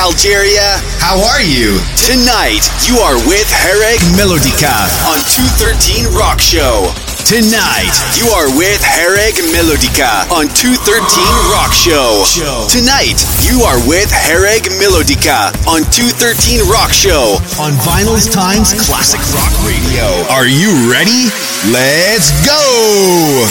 Algeria. How are you? Tonight, you are with Hereg Melodica on 213 Rock Show. Tonight, you are with Hereg Melodica on 213 Rock Show. Tonight, you are with Hereg Melodica on 213 Rock Show on Vinyl's Times Classic Rock Radio. Are you ready? Let's go!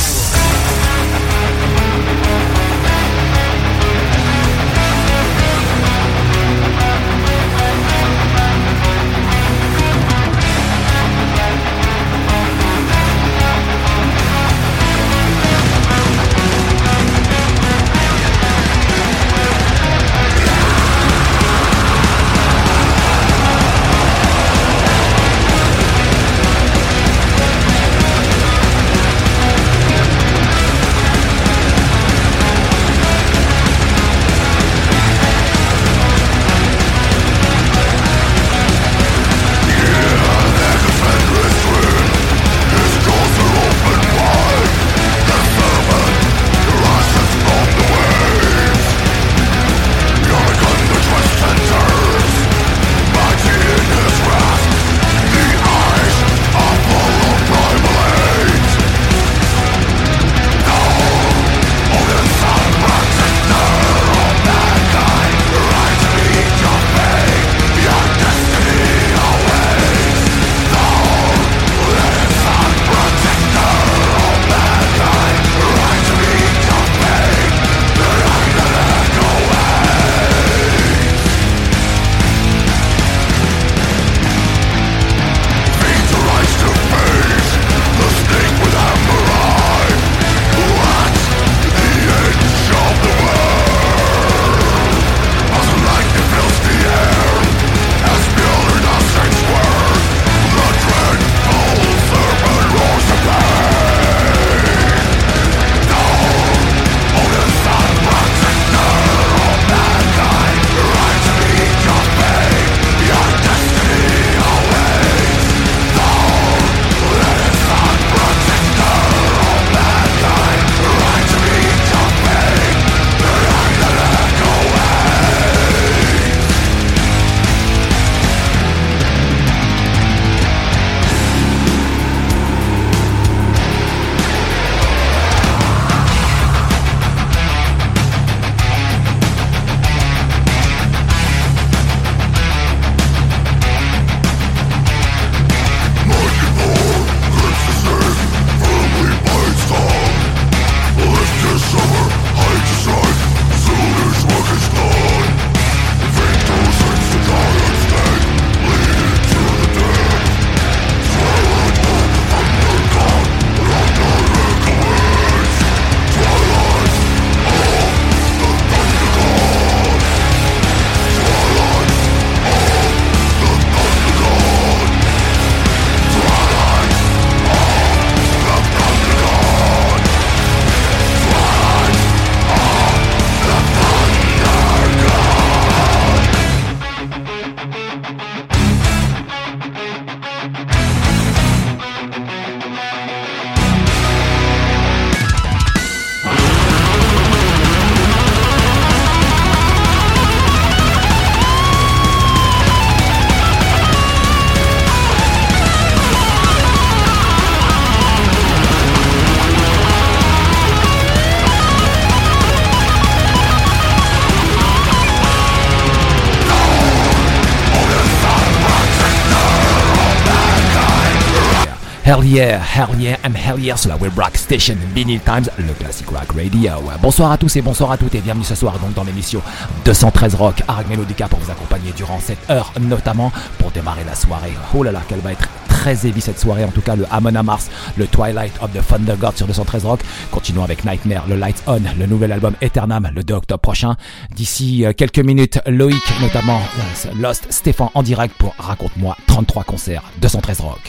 Hell yeah, and hell yeah sur la Web Rock Station, Vinyl Times, le Classic Rock Radio. Bonsoir à tous et bonsoir à toutes et bienvenue ce soir donc dans l'émission 213 Rock, Hereg Melodica pour vous accompagner durant cette heure, notamment pour démarrer la soirée. Oh là là, qu'elle va être très heavy cette soirée, en tout cas le Amon Amarth, le Twilight of the Thunder God sur 213 Rock. Continuons avec Nightmare, le Lights On, le nouvel album Eternam, le 2 octobre prochain. D'ici quelques minutes, Loïc, notamment Lost, Stéphane en direct pour Raconte-moi 33 concerts, 213 Rock.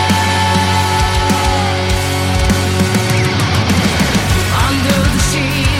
Under the sea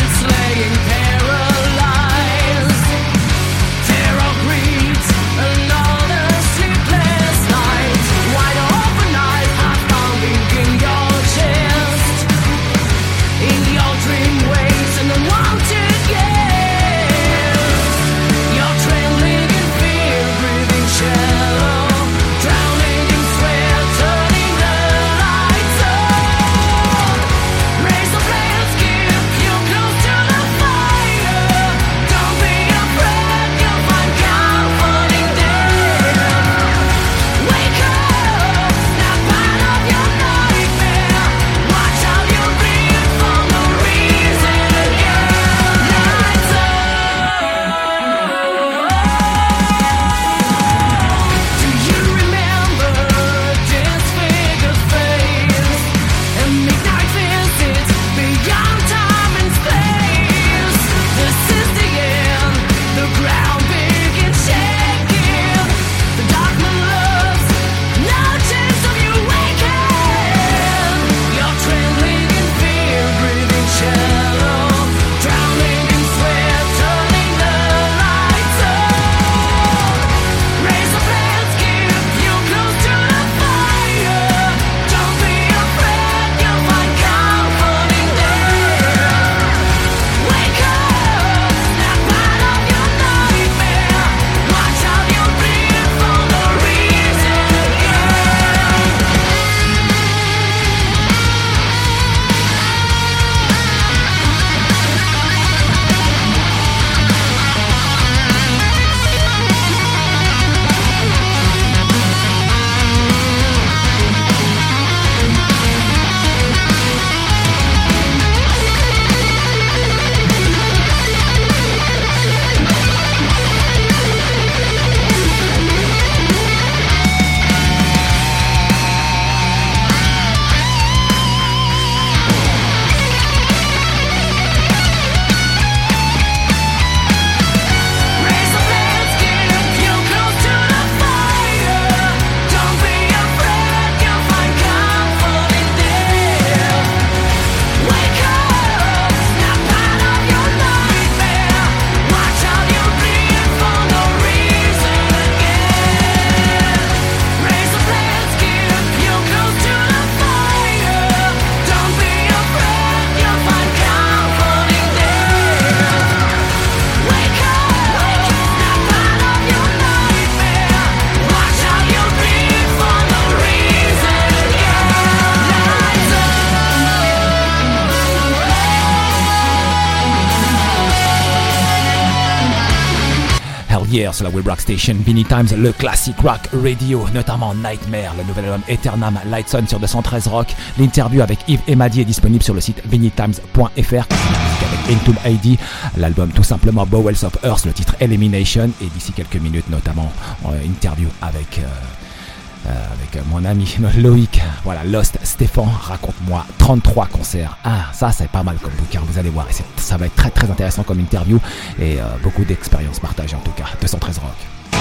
Yeah sur la Web Rock Station, Vinny Times, le classic rock radio, notamment Nightmare, le nouvel album Eternam, Lightson sur 213 Rock. L'interview avec Yves Emadi est disponible sur le site vinnytimes.fr. Avec Entomb ID, l'album tout simplement Bowels of Earth, le titre Elimination. Et d'ici quelques minutes, notamment, interview avec mon ami Loïc, voilà, Lost, Stéphane, raconte-moi 33 concerts. Ah, ça c'est pas mal comme bouquin, vous allez voir, ça va être très très intéressant comme interview et beaucoup d'expériences partagées en tout cas. 213 Rock.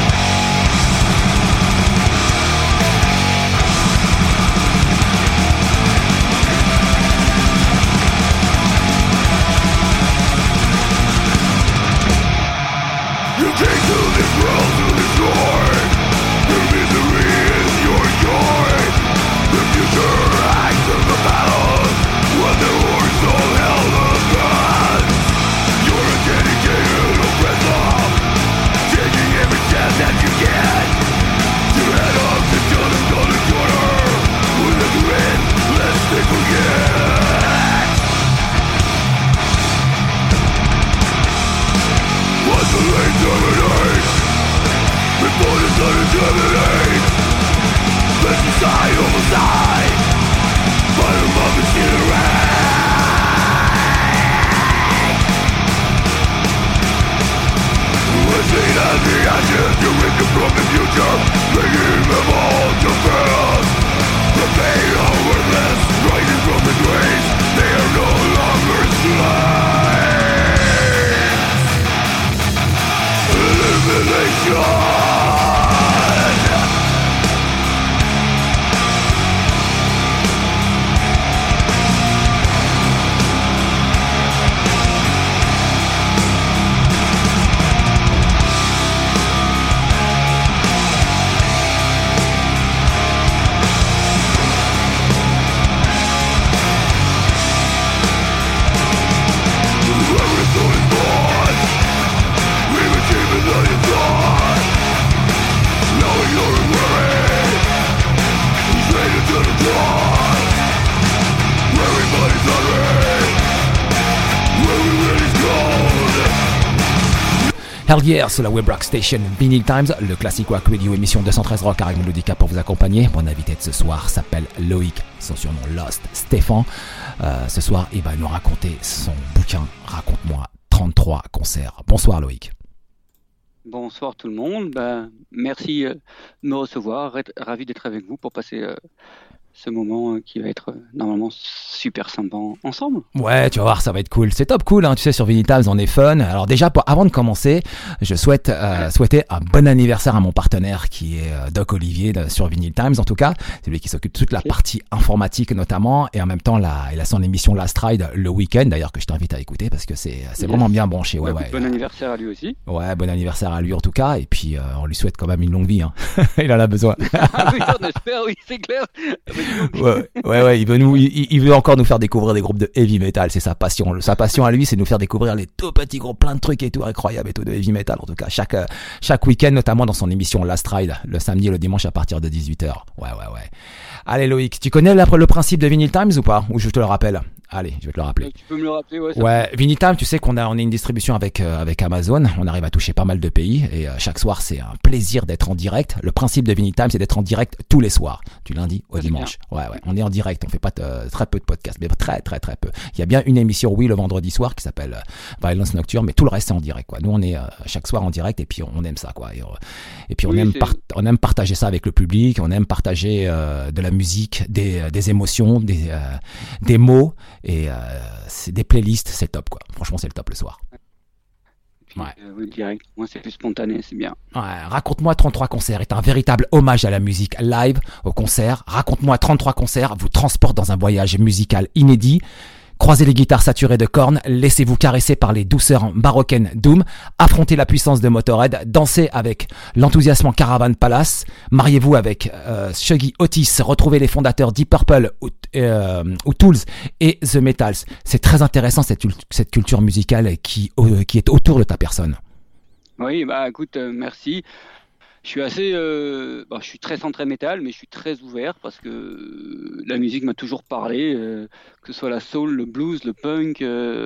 You take to this world to destroy. The misery is your joy. The future acts of the battle when the horse of hell advance. You're a dedicated oppressor, taking every chance that you get to head up into the golden corner with a grin lest they forget. Once the rain terminates, before the sun terminates, let the side over side, fight above the cigarette. Listening at the ashes, you wake up from the future, bringing them all to pass. The pain are worthless, rising from the graves, they are no longer slaves. Elimination. Hell yeah, sur la Web Rock Station, Vinyl Times, le classic rock radio, émission 213 Rock, avec Melodica pour vous accompagner. Mon invité de ce soir s'appelle Loïc, son surnom Lost, Stéphane. Ce soir, il va nous raconter son bouquin, Raconte-moi 33 concerts. Bonsoir Loïc. Bonsoir tout le monde, merci de me recevoir, ravi d'être avec vous pour passer ce moment qui va être normalement super sympa ensemble. Ouais, tu vas voir, ça va être cool. C'est top cool, hein, tu sais, sur Vinyl Times, on est fun. Alors déjà, avant de commencer, je souhaite souhaiter un bon anniversaire à mon partenaire qui est Doc Olivier sur Vinyl Times, en tout cas. C'est lui qui s'occupe de toute la partie informatique notamment, et en même temps, il a son émission Last Ride le week-end, d'ailleurs, que je t'invite à écouter parce que c'est vraiment bien branché. Ouais, bon anniversaire à lui aussi. Ouais, bon anniversaire à lui en tout cas, et puis on lui souhaite quand même une longue vie. Hein. Il en a besoin. Oui, on espère, oui, c'est clair. Ouais, il veut encore nous faire découvrir des groupes de heavy metal, c'est sa passion. Sa passion à lui, c'est de nous faire découvrir les tout petits groupes, plein de trucs et tout incroyables et tout de heavy metal. En tout cas, chaque week-end, notamment dans son émission Last Ride, le samedi et le dimanche à partir de 18h. Ouais. Allez Loïc, tu connais le principe de Vinyl Times ou pas? Ou je te le rappelle? Allez, je vais te le rappeler. Tu peux me le rappeler, ouais. Ouais, Vinyl Times, tu sais qu'on est une distribution avec Amazon. On arrive à toucher pas mal de pays et chaque soir, c'est un plaisir d'être en direct. Le principe de Vinyl Times, c'est d'être en direct tous les soirs, du lundi au dimanche. Ouais, on est en direct. On fait pas très peu de podcasts, mais très peu. Il y a bien une émission, oui, le vendredi soir qui s'appelle Violence Nocturne, mais tout le reste c'est en direct, quoi. Nous, on est chaque soir en direct et puis on aime ça, quoi. Et puis on aime partager ça avec le public. On aime partager de la musique, des émotions, des mots. Et c'est des playlists, c'est top quoi. Franchement, c'est le top le soir. Puis, oui, direct. Moi, c'est plus spontané, c'est bien. Ouais, Raconte-moi 33 concerts est un véritable hommage à la musique live, au concert. Raconte-moi 33 concerts vous transporte dans un voyage musical inédit. Croisez les guitares saturées de cornes, laissez-vous caresser par les douceurs baroquaines Doom, affrontez la puissance de Motorhead, dansez avec l'enthousiasme Caravan Palace, mariez-vous avec Shuggy Otis, retrouvez les fondateurs Deep Purple ou Tools et The Metals. C'est très intéressant cette culture musicale qui est autour de ta personne. Oui, écoute, merci. Je suis assez, je suis très centré métal, mais je suis très ouvert parce que la musique m'a toujours parlé, que ce soit la soul, le blues, le punk,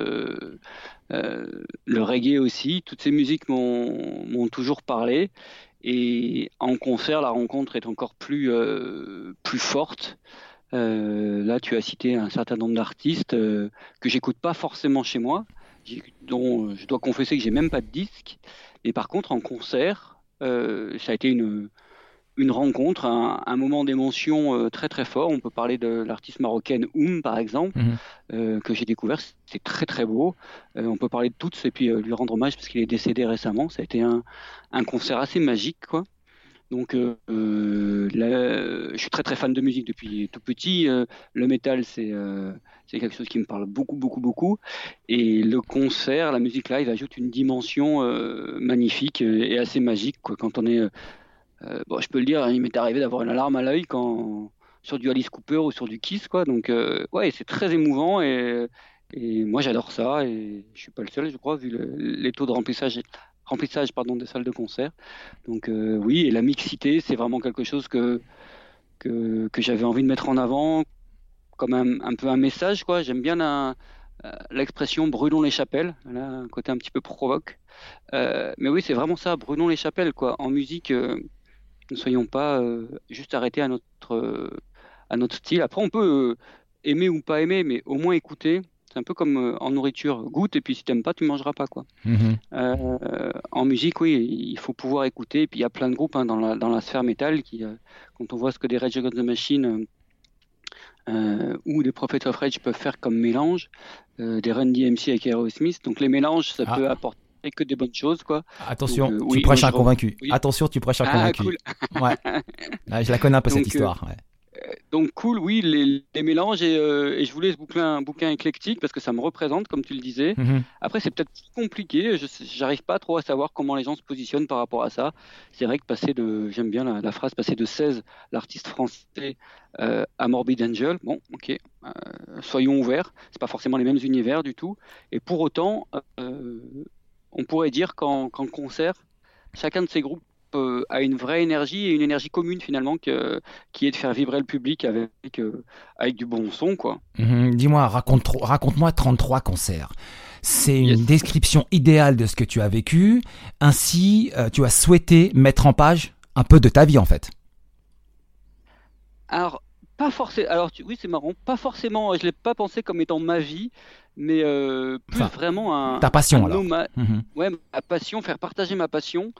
le reggae aussi. Toutes ces musiques m'ont toujours parlé. Et en concert, la rencontre est encore plus forte. Là, tu as cité un certain nombre d'artistes que j'écoute pas forcément chez moi, dont je dois confesser que j'ai même pas de disque. Et par contre, en concert, ça a été une rencontre, un moment d'émotion très très fort. On peut parler de l'artiste marocaine par exemple, Mhm. que j'ai découvert. C'est très très beau. On peut parler de toutes et puis lui rendre hommage parce qu'il est décédé récemment. Ça a été un concert assez magique, quoi. Donc là, je suis très très fan de musique depuis tout petit. Le métal, c'est quelque chose qui me parle beaucoup beaucoup beaucoup. Et le concert, la musique live ajoute une dimension magnifique et assez magique, quoi. Quand on est, bon, je peux le dire, il m'est arrivé d'avoir une alarme à l'œil quand sur du Alice Cooper ou sur du Kiss, quoi. Donc ouais, c'est très émouvant et moi j'adore ça et je suis pas le seul, je crois, vu les taux de remplissage pardon, des salles de concert. Donc oui, et la mixité, c'est vraiment quelque chose que j'avais envie de mettre en avant comme un peu un message, quoi. J'aime bien l'expression brûlons les chapelles, là, un côté un petit peu provoque. Mais oui, c'est vraiment ça, brûlons les chapelles, quoi. En musique, ne soyons pas juste arrêtés à notre style. Après, on peut aimer ou pas aimer, mais au moins écouter. C'est un peu comme en nourriture, goûte et puis si t'aimes pas, tu mangeras pas, quoi. Mhm. En musique, oui, il faut pouvoir écouter. Et puis il y a plein de groupes, hein, dans la sphère métal qui, quand on voit ce que des Rage Against the Machine ou des Prophets of Rage peuvent faire comme mélange, des Run DMC avec Aerosmith. Donc les mélanges, ça Ah, peut apporter que des bonnes choses, quoi. attention, Donc tu oui, moi prêches un convaincu. oui. Attention, tu prêches un Ah, convaincu. cool. Ouais. Ouais, je la connais un peu cette Donc histoire. Ouais. Donc cool, oui, les mélanges et je voulais ce un bouquin éclectique parce que ça me représente, comme tu le disais. Mhm. Après, c'est peut-être plus compliqué, j'arrive pas trop à savoir comment les gens se positionnent par rapport à ça. C'est vrai que j'aime bien la phrase, passer de 16, l'artiste français, à Morbid Angel, bon, ok, soyons ouverts, c'est pas forcément les mêmes univers du tout. Et pour autant, on pourrait dire qu'en concert, chacun de ces groupes a une vraie énergie et une énergie commune finalement qui est de faire vibrer le public avec du bon son, quoi. Mhm. Dis-moi, raconte-moi 33 concerts. C'est une Yes. description idéale de ce que tu as vécu. Ainsi, tu as souhaité mettre en page un peu de ta vie en fait. Alors, pas forcément. Alors, oui, c'est marrant. Pas forcément. Je l'ai pas pensé comme étant ma vie, mais plus Enfin, vraiment ta passion un alors. hommage. Mhm. Ouais, ma passion, faire partager ma passion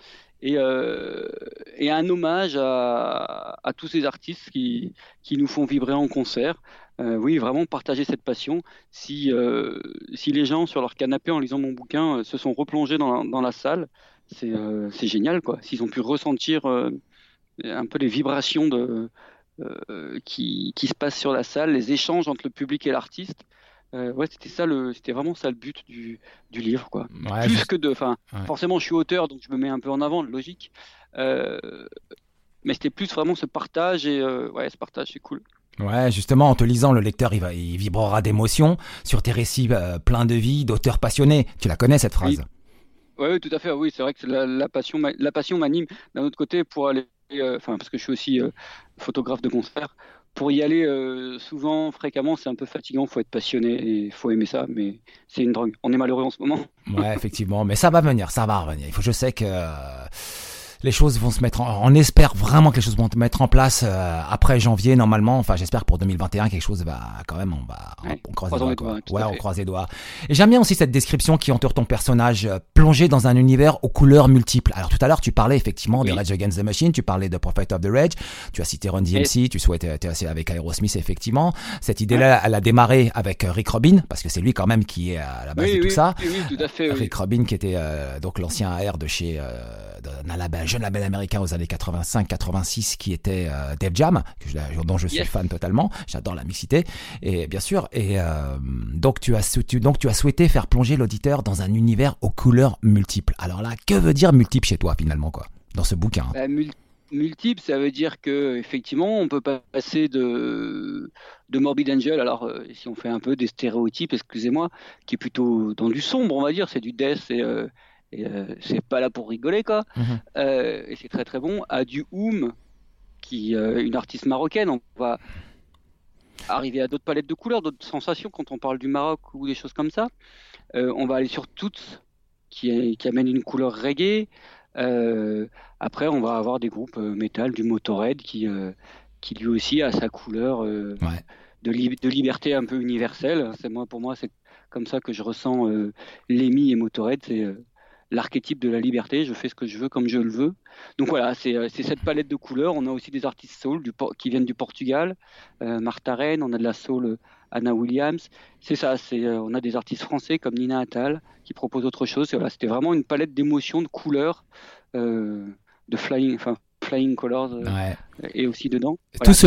et un hommage à tous ces artistes qui nous font vibrer en concert. Oui, vraiment partager cette passion. Si les gens sur leur canapé en lisant mon bouquin se sont replongés dans la salle, c'est génial, quoi. S'ils ont pu ressentir un peu les vibrations qui se passent sur la salle, les échanges entre le public et l'artiste. Ouais, c'était vraiment ça le but du livre, quoi. Ouais, Plus que enfin, ouais. forcément, je suis auteur, donc je me mets un peu en avant, logique. Euh, mais c'était plus vraiment ce partage et ouais, ce partage, c'est cool. Ouais, justement, en te lisant, le lecteur, il vibrera d'émotions sur tes récits pleins de vie, d'auteurs passionnés. Tu la connais cette Oui, phrase? ouais, ouais, tout à fait. Oui, c'est vrai que la passion m'anime. D'un autre côté, pour aller, enfin, parce que je suis aussi photographe de concert, pour y aller souvent, fréquemment, c'est un peu fatigant. Faut être passionné et faut aimer ça, mais c'est une drogue. On est malheureux en ce moment. Ouais, effectivement, mais ça va venir, ça va revenir. Je sais que les choses vont se mettre on espère vraiment que les choses vont se mettre en place après janvier normalement. Enfin, j'espère que pour 2021 quelque chose va quand même, Ouais, on croise les croisons doigts, les quoi. doigts, tout Ouais, à on fait. croise les doigts. Et j'aime bien aussi cette description qui entoure ton personnage plongé dans un univers aux couleurs multiples. Alors tout à l'heure, tu parlais effectivement de Oui. Rage Against the Machine, tu parlais de Prophet of the Rage, tu as cité Run Et, DMC, tu souhaitais avec Aerosmith effectivement. Cette idée-là, elle a démarré avec Rick Rubin parce que c'est lui quand même qui est à la base de oui, tout oui, ça. oui, oui, tout à fait, oui. Rick Rubin qui était donc l'ancien AR de chez d'un jeune label américain aux années 85-86 qui était Def Jam, dont je suis Yes. fan totalement. J'adore la mixité et bien sûr. Et donc tu as souhaité faire plonger l'auditeur dans un univers aux couleurs multiples. Alors là, que veut dire multiple chez toi finalement quoi dans ce bouquin? Bah, multiple, ça veut dire que effectivement, on peut pas passer de Morbid Angel. Alors, si on fait un peu des stéréotypes, excusez-moi, qui est plutôt dans du sombre, on va dire, c'est du death Et c'est pas là pour rigoler, quoi. Et c'est très très bon. Adu Oum, qui une artiste marocaine. On va arriver à d'autres palettes de couleurs, d'autres sensations quand on parle du Maroc ou des choses comme ça. On va aller sur Toots, qui amène une couleur reggae. Après, on va avoir des groupes métal, du Motorhead, qui lui aussi a sa couleur de liberté un peu universelle. Pour moi, c'est comme ça que je ressens Lemmy et Motorhead. C'est l'archétype de la liberté. Je fais ce que je veux comme je le veux. Donc voilà, c'est cette palette de couleurs. On a aussi des artistes soul qui viennent du Portugal, Martha Reyn. On a de la soul, Anna Williams. C'est ça. On a des artistes français comme Nina Attal qui proposent autre chose. Voilà, c'était vraiment une palette d'émotions, de couleurs, de flying colors et aussi dedans. Voilà, tout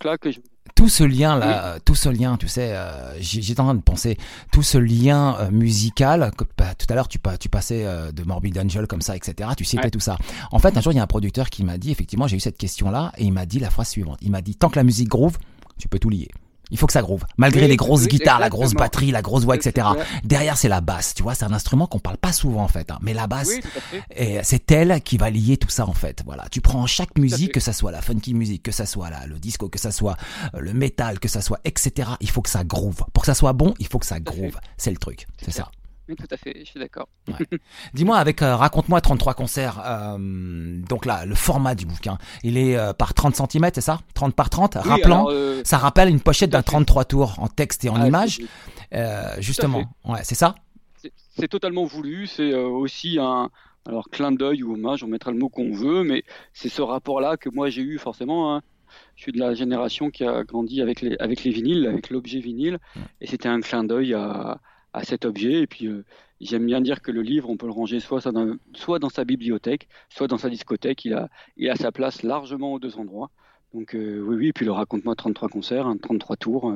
ce lien, tu sais, j'étais en train de penser, tout ce lien musical, tout à l'heure tu passais de Morbid Angel comme ça, etc. Tu citais tout ça. En fait, un jour, il y a un producteur qui m'a dit, effectivement, j'ai eu cette question-là, et il m'a dit la phrase suivante. Il m'a dit, tant que la musique groove, tu peux tout lier. Il faut que ça groove. Malgré les grosses guitares, la grosse batterie, la grosse voix, etc. Derrière, c'est la basse. Tu vois, c'est un instrument qu'on parle pas souvent, en fait. Mais la basse, c'est elle qui va lier tout ça, en fait. Voilà. Tu prends chaque musique, que ça soit la funky music, que ça soit le disco, que ça soit le métal, que ça soit, etc. Il faut que ça groove. Pour que ça soit bon, il faut que ça groove. C'est le truc. C'est ça. Oui, tout à fait, je suis d'accord. Dis-moi, avec Raconte-moi 33 concerts, donc là, le format du bouquin, il est par 30 cm, c'est ça ? 30 par 30 ? Rappelant, ça rappelle une pochette d'un 33 tours en texte et en images. Justement, c'est ça ? C'est totalement voulu, c'est aussi un clin d'œil ou hommage, on mettra le mot qu'on veut, mais c'est ce rapport-là que moi j'ai eu forcément. Hein. Je suis de la génération qui a grandi avec les vinyles, avec l'objet vinyle, et c'était un clin d'œil à cet objet. Et puis j'aime bien dire que le livre, on peut le ranger soit dans sa bibliothèque, soit dans sa discothèque. Il a sa place largement aux deux endroits. Donc oui, et puis le Raconte-moi 33 concerts, 33 tours,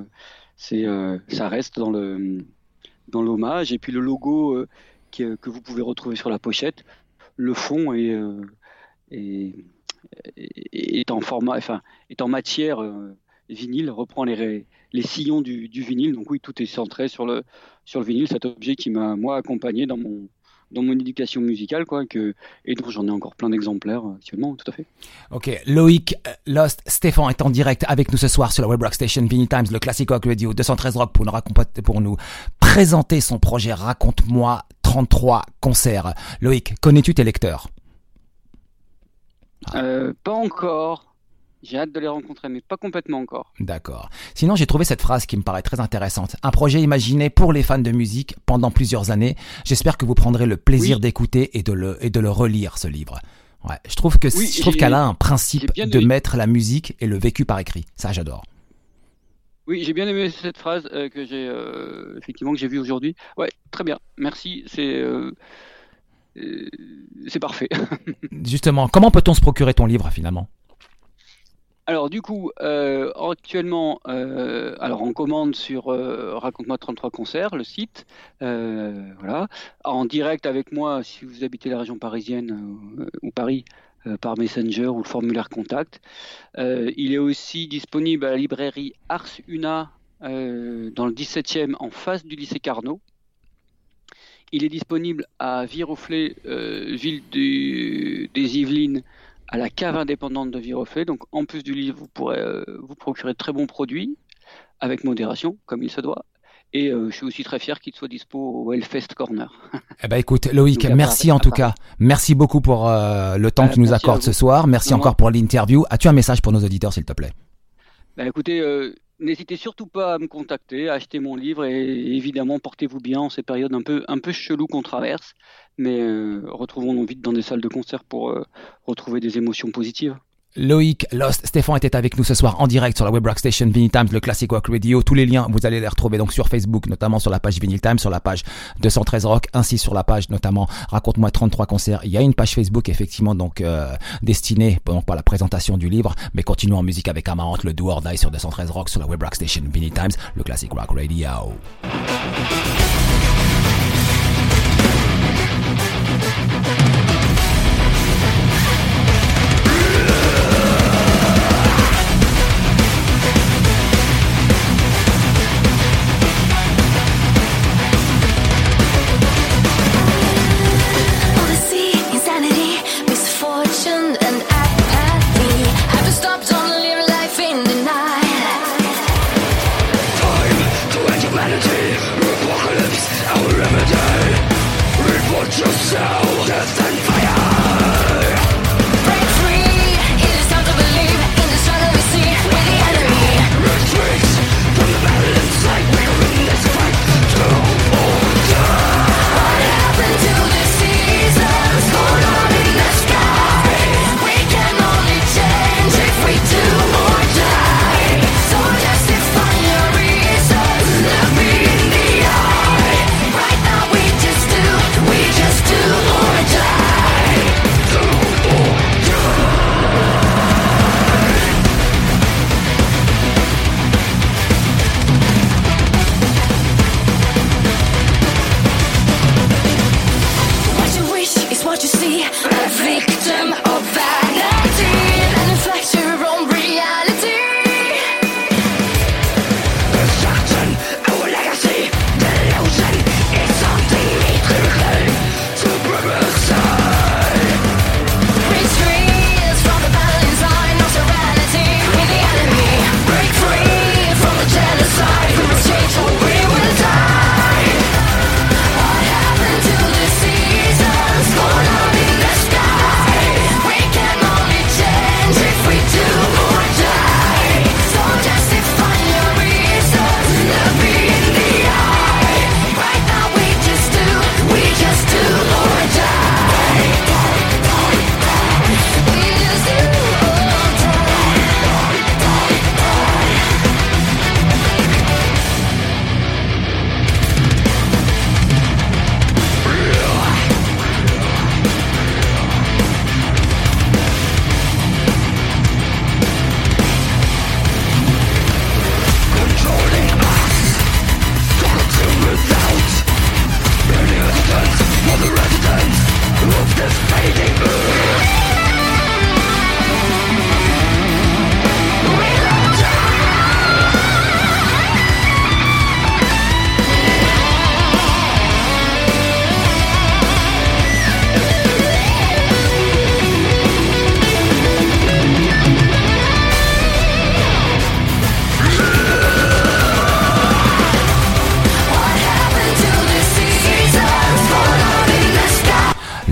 ça reste dans l'hommage. Et puis le logo que vous pouvez retrouver sur la pochette, le fond est en matière vinyle, reprend les sillons du vinyle. Donc oui, tout est centré sur le vinyle, cet objet qui m'a moi accompagné dans mon éducation musicale, quoi, et dont j'en ai encore plein d'exemplaires actuellement, tout à fait. Ok, Loïc Lost, Stéphane est en direct avec nous ce soir sur la web rock station Vinyl Times, le Classic Rock Radio 213 Rock pour nous présenter son projet Raconte-moi 33 concerts. Loïc, connais-tu tes lecteurs ? Pas encore. J'ai hâte de les rencontrer, mais pas complètement encore. D'accord. Sinon, j'ai trouvé cette phrase qui me paraît très intéressante. Un projet imaginé pour les fans de musique pendant plusieurs années. J'espère que vous prendrez le plaisir d'écouter et de le relire, ce livre. Ouais, je trouve qu'elle a un principe de mettre la musique et le vécu par écrit. Ça, j'adore. Oui, j'ai bien aimé cette phrase que j'ai vue aujourd'hui. Ouais, très bien. Merci. C'est parfait. Justement, comment peut-on se procurer ton livre finalement ? Alors du coup, actuellement, on commande sur Raconte-moi 33 concerts, le site, voilà, en direct avec moi si vous habitez la région parisienne ou Paris, par Messenger ou le formulaire contact. Il est aussi disponible à la librairie Ars Una dans le 17e en face du lycée Carnot. Il est disponible à Viroflay, ville des Yvelines, à la cave indépendante de Viroflay. Donc en plus du livre, vous pourrez vous procurer de très bons produits, avec modération, comme il se doit. Et je suis aussi très fier qu'il soit dispo au Hellfest Corner. Eh ben écoute, Loïc, merci en tout cas. Merci beaucoup pour le temps que tu nous accordes ce soir. Merci encore pour l'interview. As-tu un message pour nos auditeurs, s'il te plaît ? Écoutez, n'hésitez surtout pas à me contacter, à acheter mon livre et évidemment portez-vous bien en ces périodes un peu cheloues qu'on traverse. Mais retrouvons-nous vite dans des salles de concert pour retrouver des émotions positives. Loïc Lost, Stéphane était avec nous ce soir en direct sur la web rock station Vinyl Times, le Classic Rock Radio. Tous les liens, vous allez les retrouver donc sur Facebook, notamment sur la page Vinyl Times, sur la page 213 Rock, ainsi sur la page notamment Raconte-moi 33 concerts. Il y a une page Facebook effectivement donc destinée donc par la présentation du livre. Mais continuons en musique avec Amarante, le Do or Die sur 213 Rock, sur la web rock station Vinyl Times, le Classic Rock Radio.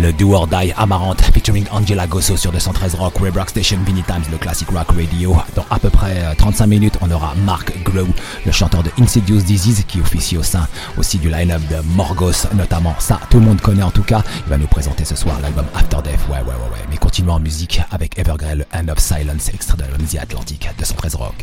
Le Do or Die Amarante featuring Angela Gosso sur 213 Rock, Web Rock Station, Vinny Times, le classic rock radio. Dans à peu près 35 minutes, on aura Mark Grow, le chanteur de Insidious Disease, qui officie au sein aussi du line-up de Morgos, notamment. Ça, tout le monde connaît en tout cas. Il va nous présenter ce soir l'album After Death. Ouais. Mais continuons en musique avec Evergrey, le End of Silence, extrait de l'album The Atlantic, 213 Rock.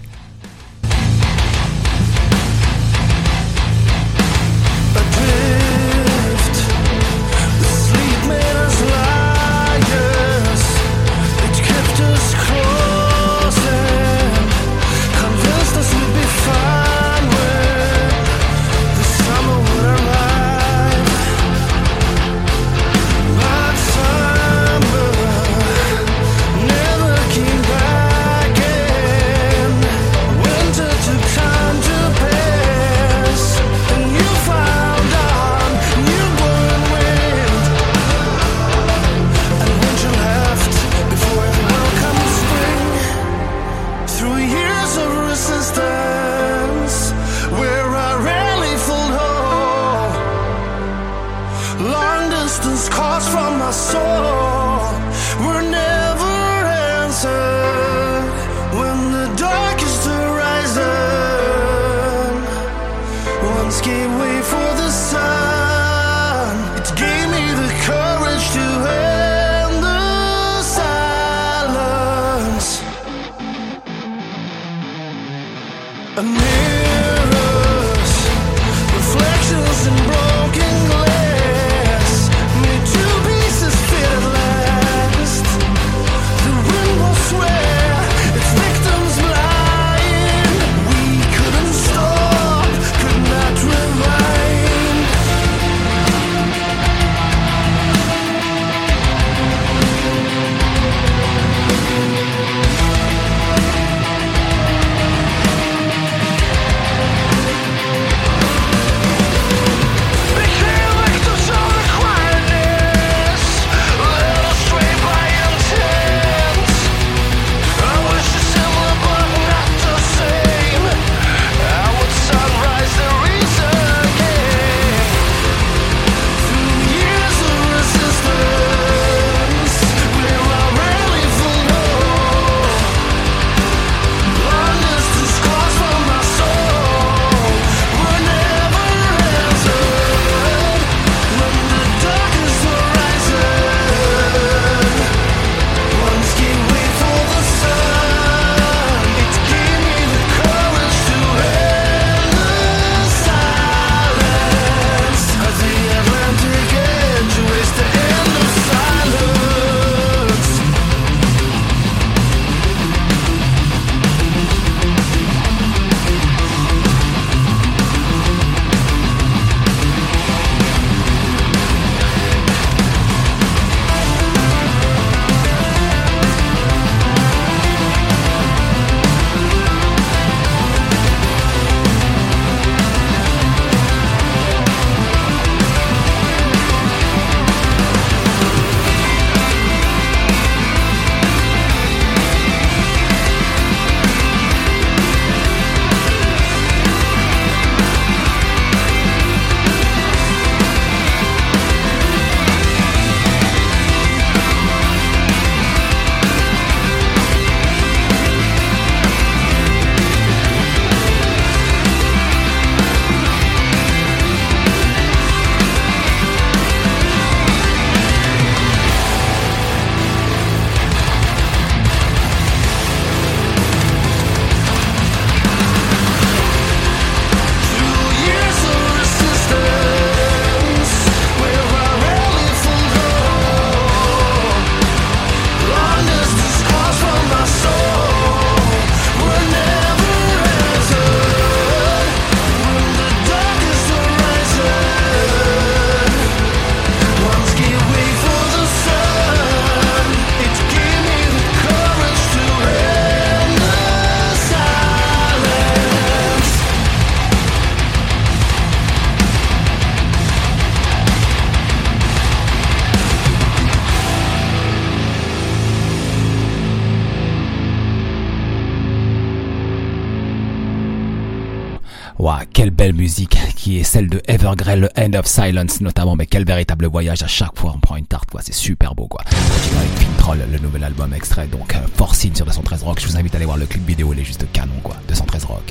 quelle belle musique qui est celle de Evergrey, le End of Silence notamment, mais quel véritable voyage, à chaque fois on prend une tarte quoi, c'est super beau quoi. Continue avec Fintroll, le nouvel album extrait, donc Forcine sur 213 Rock, je vous invite à aller voir le clip vidéo, il est juste canon quoi, 213 Rock.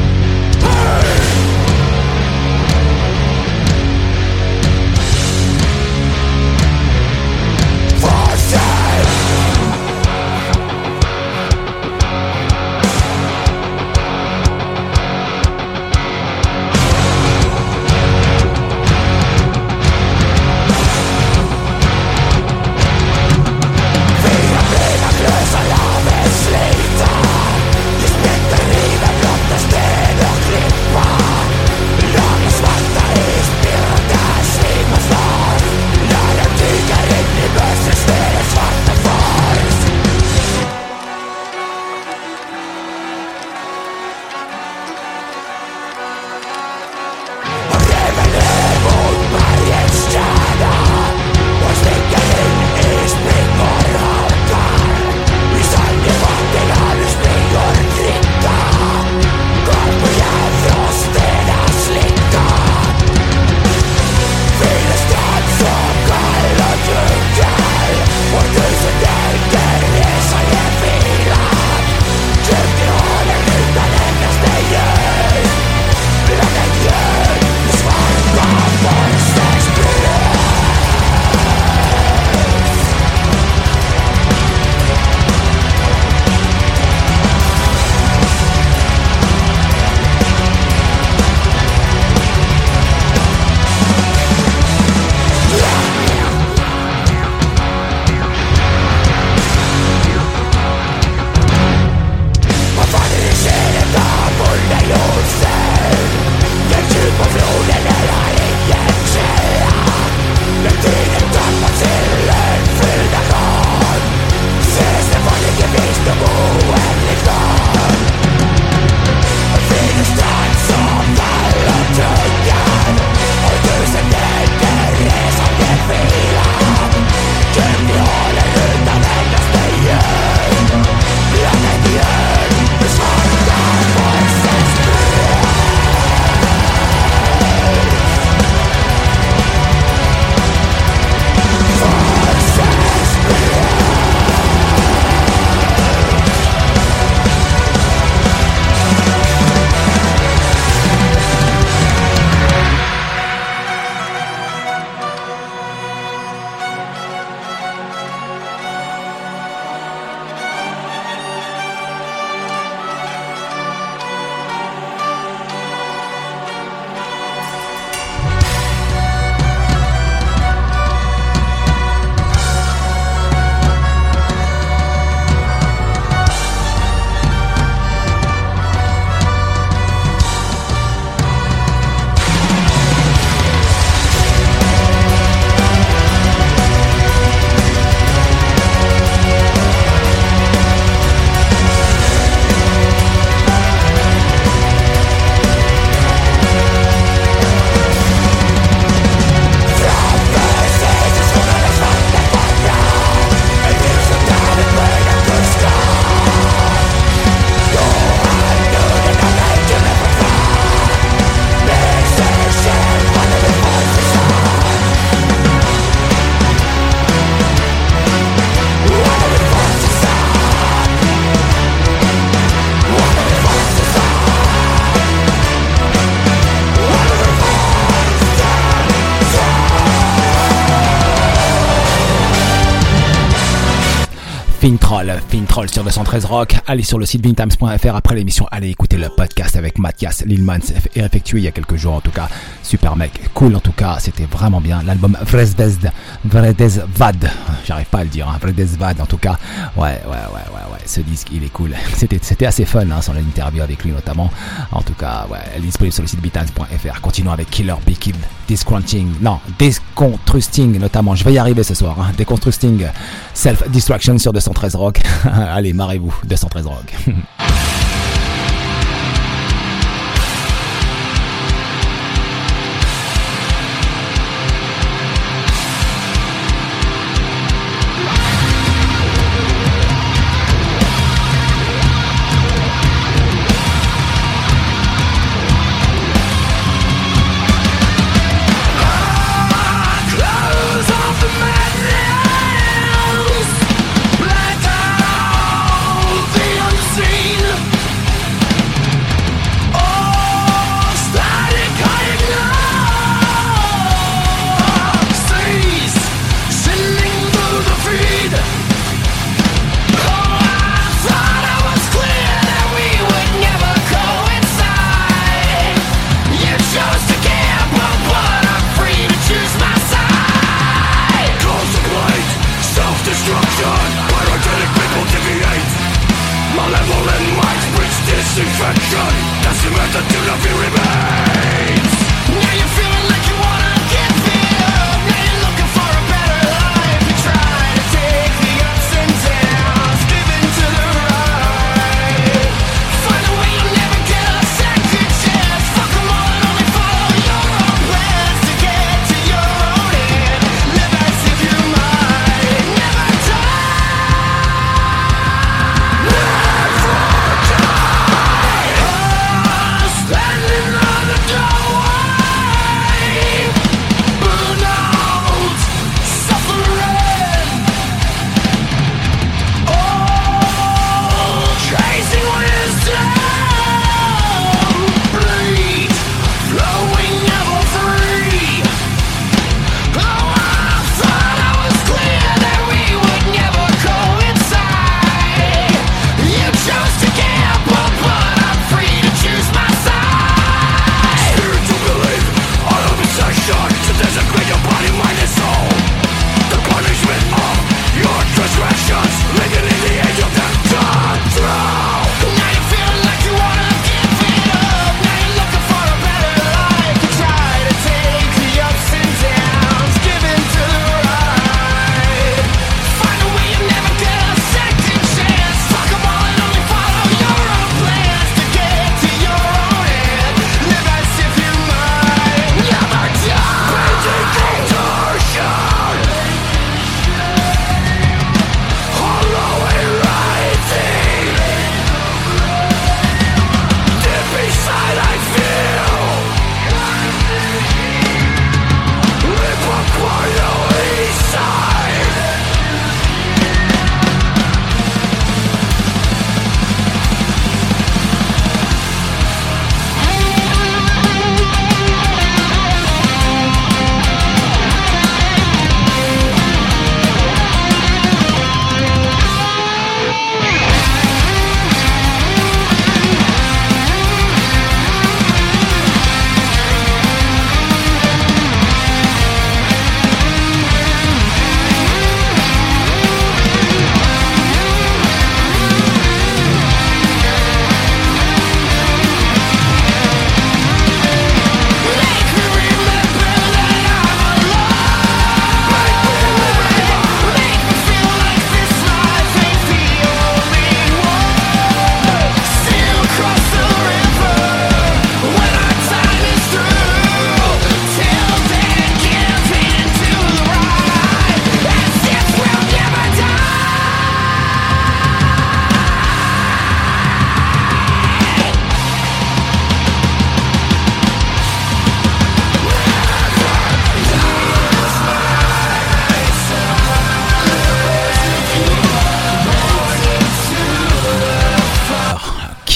Fintroll sur 213 Rock. Allez sur le site vintimes.fr après l'émission. Allez écouter le podcast avec Mathias Lillmans effectué il y a quelques jours en tout cas. Super mec, cool en tout cas, c'était vraiment bien. L'album Vredesvad, j'arrive pas à le dire, hein. Vredesvad en tout cas. Ouais, ce disque il est cool. C'était assez fun hein, sur l'interview avec lui notamment. En tout cas, ouais, elle est disponible sur le site vintimes.fr. Continuons avec Killer Be Kid, Deconstructing notamment. Je vais y arriver ce soir. Hein. Deconstructing Self Destruction sur 213 Rock. Allez, marrez-vous, 213 Rock.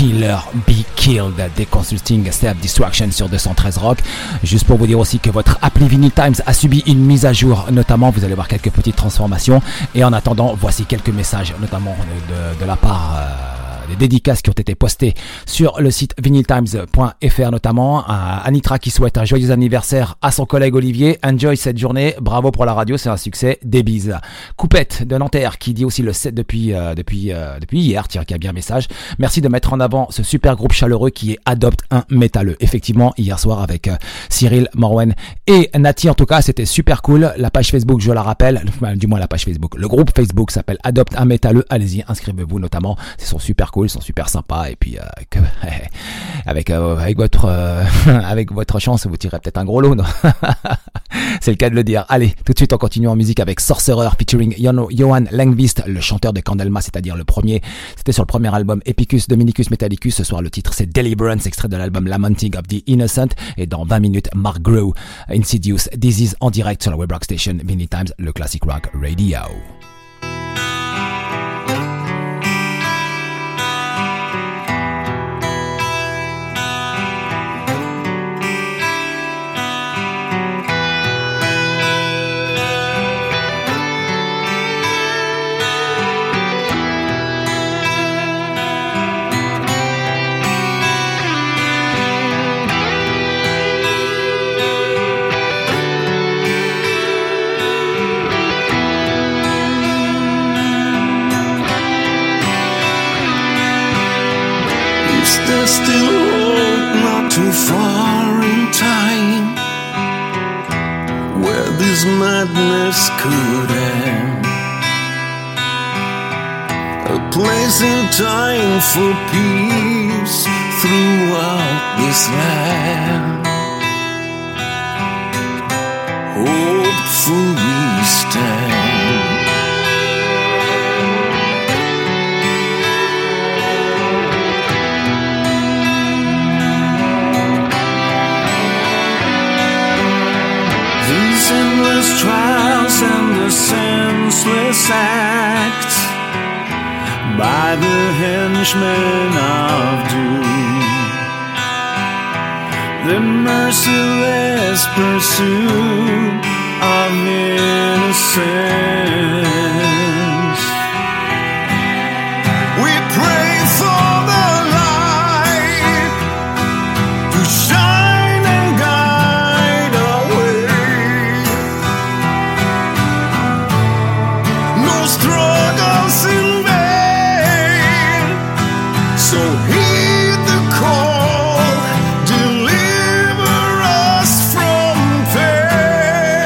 Killer Be Killed, Deconstructing Self-Destruction sur 213 Rock. Juste pour vous dire aussi que votre appli Vinyl Times a subi une mise à jour, notamment vous allez voir quelques petites transformations. Et en attendant, voici quelques messages, notamment de la part des dédicaces qui ont été postées sur le site vinyltimes.fr, notamment Anitra qui souhaite un joyeux anniversaire à son collègue Olivier. Enjoy cette journée, bravo pour la radio, c'est un succès, des bises. Coupette de Nanterre qui dit aussi le 7 depuis hier, tiens, qui a bien un message. Merci de mettre en avant ce super groupe chaleureux qui est Adopte un métalleux. Effectivement, hier soir avec Cyril, Morwen et Nati, en tout cas, c'était super cool. La page Facebook, je la rappelle, du moins la page Facebook, le groupe Facebook s'appelle Adopte un métalleux. Allez-y, inscrivez-vous notamment, c'est son super cool, ils sont super sympas et puis avec votre chance vous tirez peut-être un gros lot, non? C'est le cas de le dire. Allez, tout de suite on continue en musique avec Sorcerer featuring Johan Langvist, le chanteur de Candlemas, c'est-à-dire c'était sur le premier album Epicus Dominicus Metallicus. Ce soir le titre c'est Deliverance, extrait de l'album Lamenting of the Innocent, et dans 20 minutes Mark Grow, Insidious, This Is en direct sur la Web Rock Station Vinyl Times, le Classic Rock Radio. There's still hope not too far in time where this madness could end. A place in time for peace throughout this land. Hopeful we stand. These endless trials and the senseless acts by the henchmen of doom, the merciless pursuit of innocence. We pray for the light to shine and guide our way. No struggles in vain, so heed the call, deliver us from pain.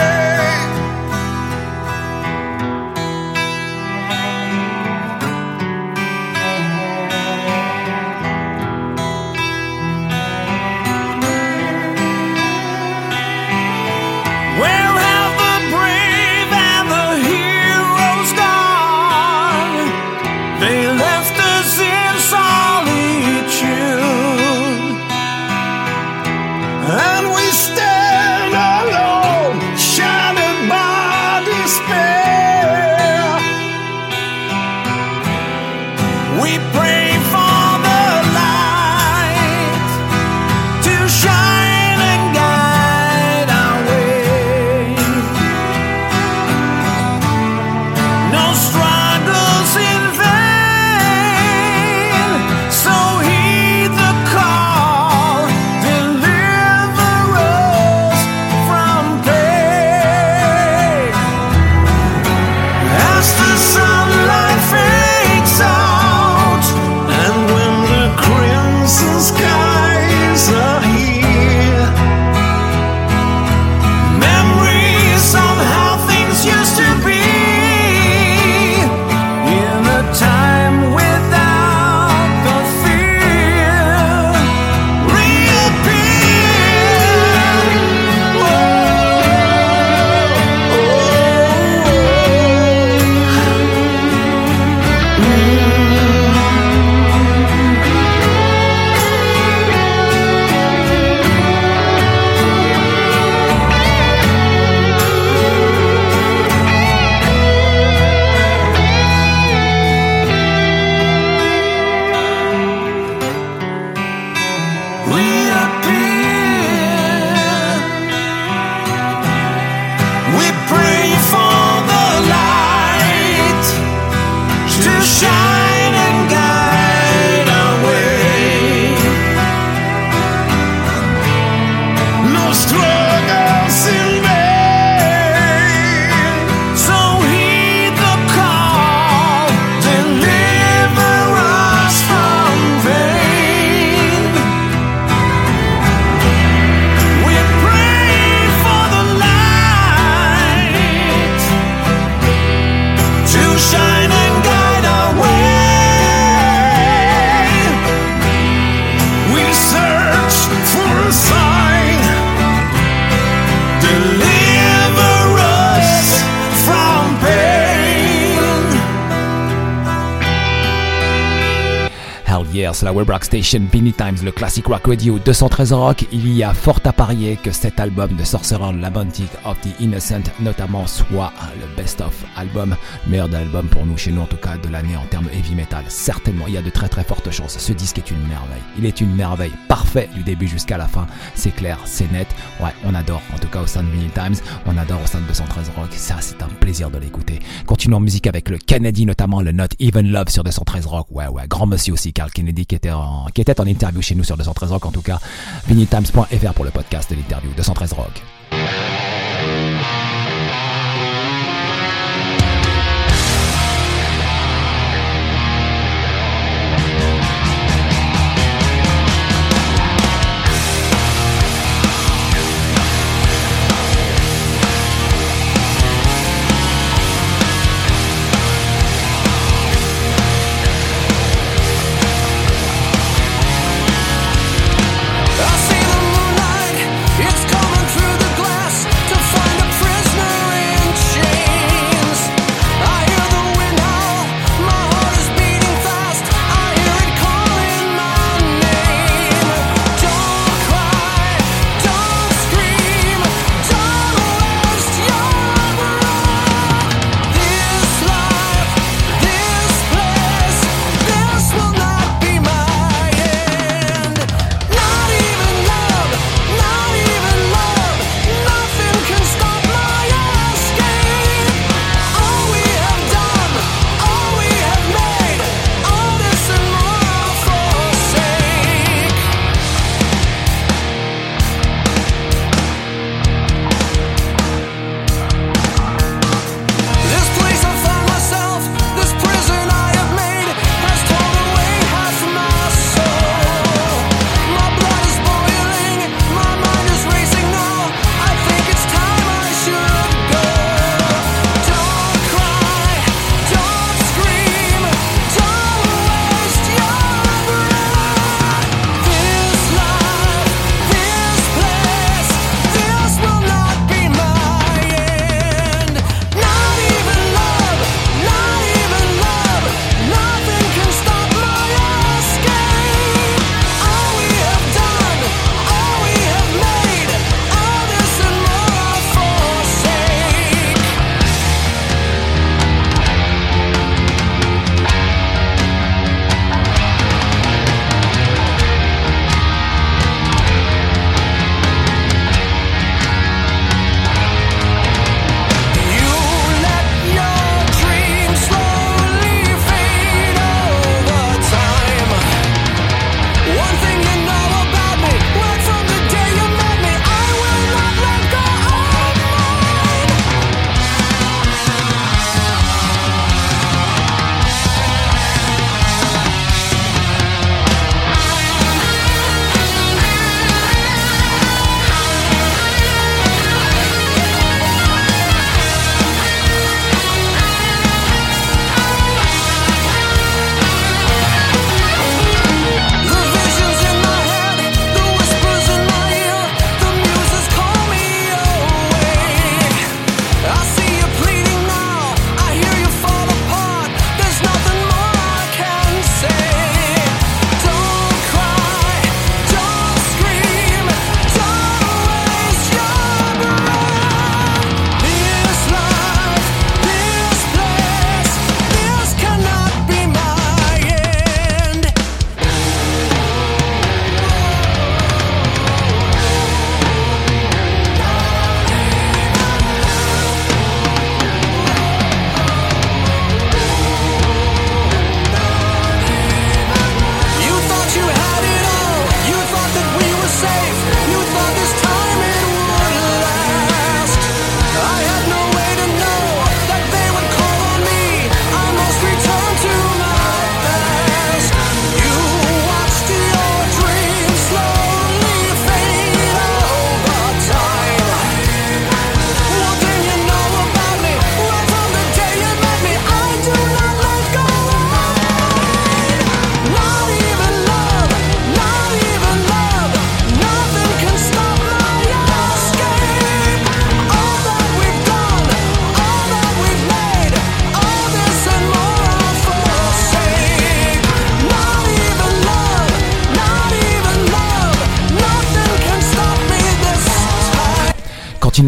Hell sur la Web Rock Station, Beanie Times, le Classic Rock Radio 213 Rock. Il y a fort à parier que cet album de Sorcerer Lamenting of the Innocent notamment soit le best-of album, meilleur album pour nous, chez nous en tout cas, de l'année en termes heavy metal. Certainement, il y a de très très fortes chances. Ce disque est une merveille. Il est une merveille, parfait du début jusqu'à la fin. C'est clair, c'est net. Ouais, on adore, en tout cas au sein de Beanie Times, on adore au sein de 213 Rock. Ça, c'est un plaisir de l'écouter. Continuons en musique avec le Kennedy, notamment le Not Even Love sur 213 Rock. Ouais, grand monsieur aussi, Carl Kennedy, qui était en interview chez nous sur 213 Rock, en tout cas. BeanieTimes.fr pour le podcast de l'interview 213 Rock. I see the moonlight, it's coming through the glass to find a friend.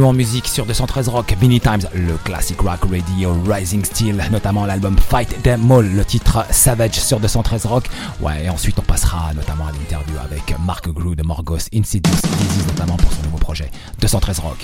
continuons en musique sur 213 Rock, Many Times, le classic rock radio, Rising Steel, notamment l'album Fight Them All, le titre Savage sur 213 Rock. Ouais, et ensuite on passera notamment à l'interview avec Mark Grew de Morgos Insidious Disease, notamment pour son nouveau projet 213 Rock.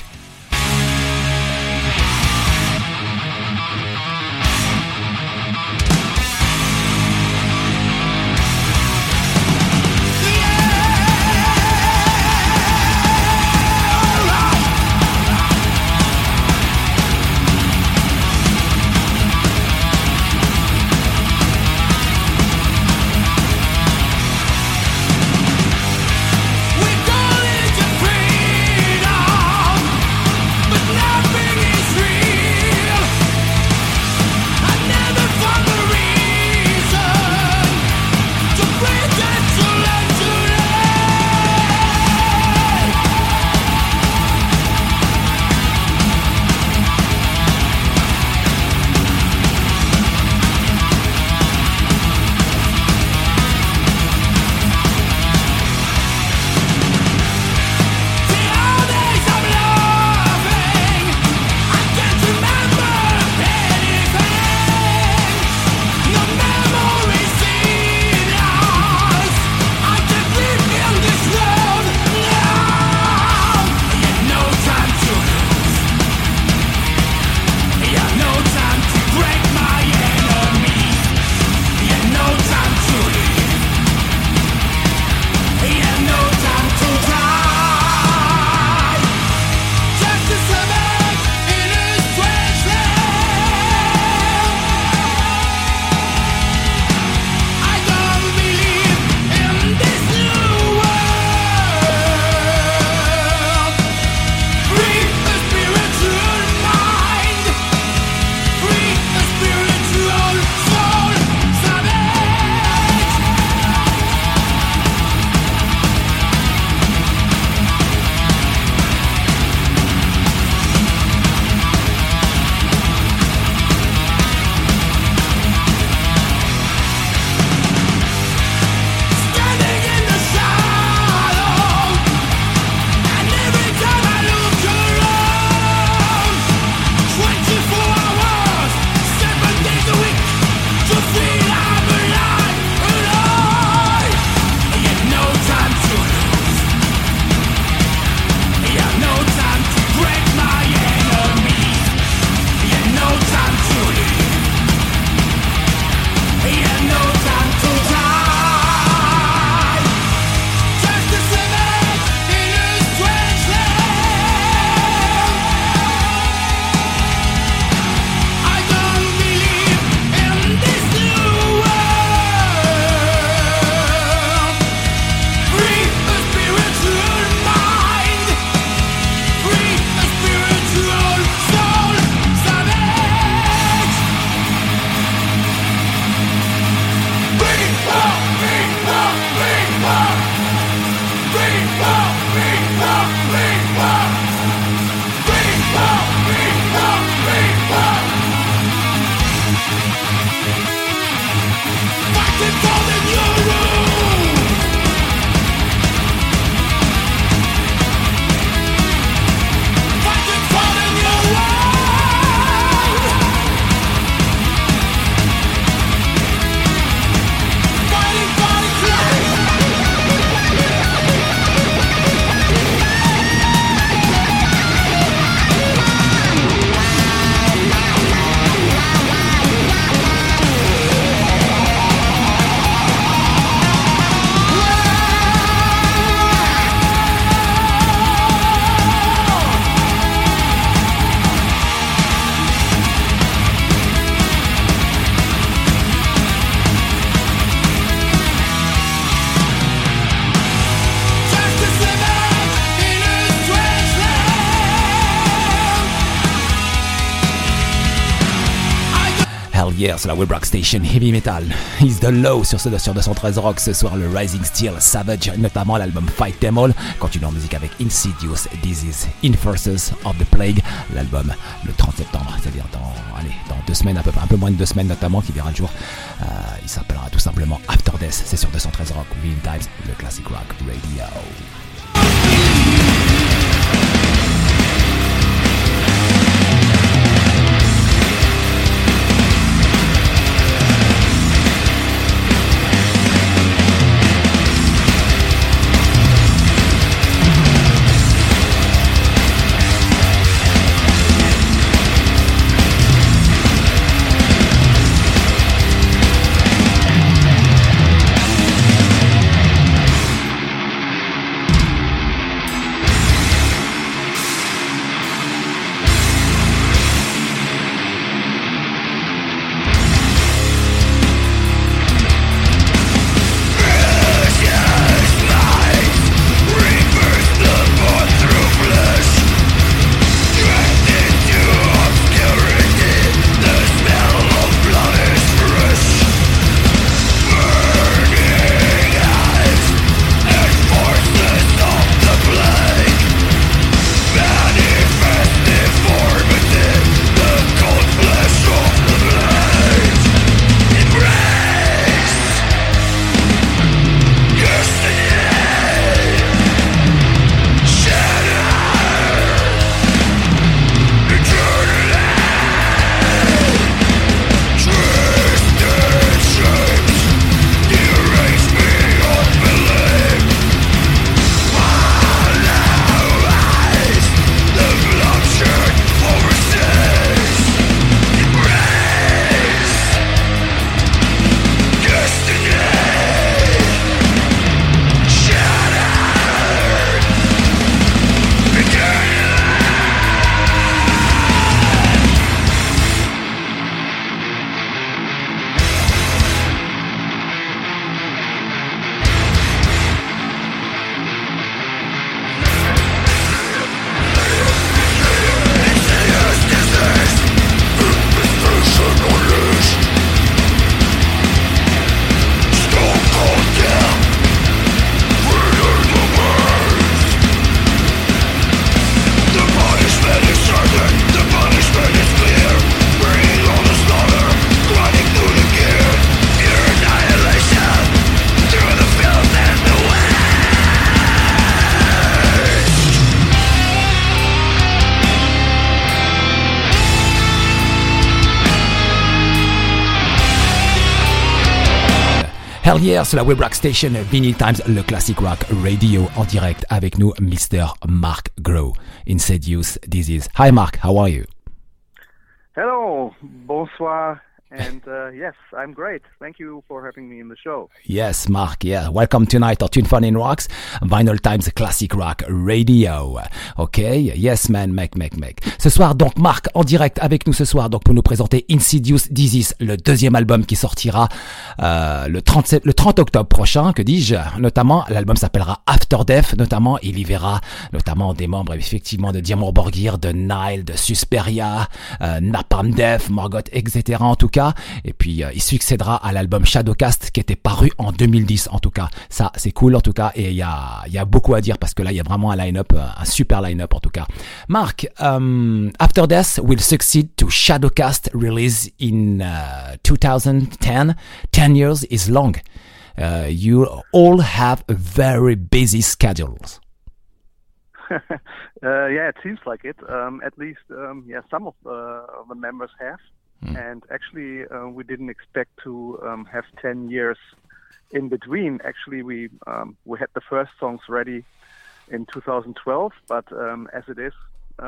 hier sur la Web Rock Station Heavy Metal. Is the Low sur 213 Rock ce soir, le Rising Steel Savage, notamment l'album Fight Them All. Continue en musique avec Insidious Disease, Enforcers of the Plague, l'album le 30 septembre, c'est-à-dire dans 2 semaines, à peu près, un peu moins de 2 semaines notamment, qui verra le jour. Il s'appellera tout simplement After Death, c'est sur 213 Rock, Many Times, le Classic Rock Radio. Hell yeah, sur la Web Rock Station, Vinyl Times, le Classic Rock Radio, en direct avec nous, Mr. Mark Groh. Insidious Disease. Hi Mark, how are you? Hello, bonsoir. And yes, I'm great. Thank you for having me in the show. Yes, Mark, yeah. Welcome tonight to Tune Fun in Rocks, Vinyl Times Classic Rock Radio. Okay, yes man, mec. Ce soir, donc, Mark, en direct avec nous ce soir, donc, pour nous présenter Insidious Disease, le deuxième album qui sortira le 30 octobre prochain, que dis-je. Notamment, l'album s'appellera After Death, notamment, il y verra notamment des membres, effectivement, de Dimmu Borgir, de Nile, de Suspiria, Napalm Death, Morgoth, etc. En tout cas, et puis il succédera à l'album Shadowcast qui était paru en 2010 en tout cas. Ça c'est cool en tout cas, et il y a beaucoup à dire parce que là il y a vraiment un line-up, un super line-up en tout cas. Mark, After Death will succeed to Shadowcast release in 2010. 10 years is long. You all have very busy schedules. Yeah, it seems like it. At least, yeah, some of the members have. And actually, we didn't expect to have 10 years in between. Actually, we had the first songs ready in 2012, but as it is,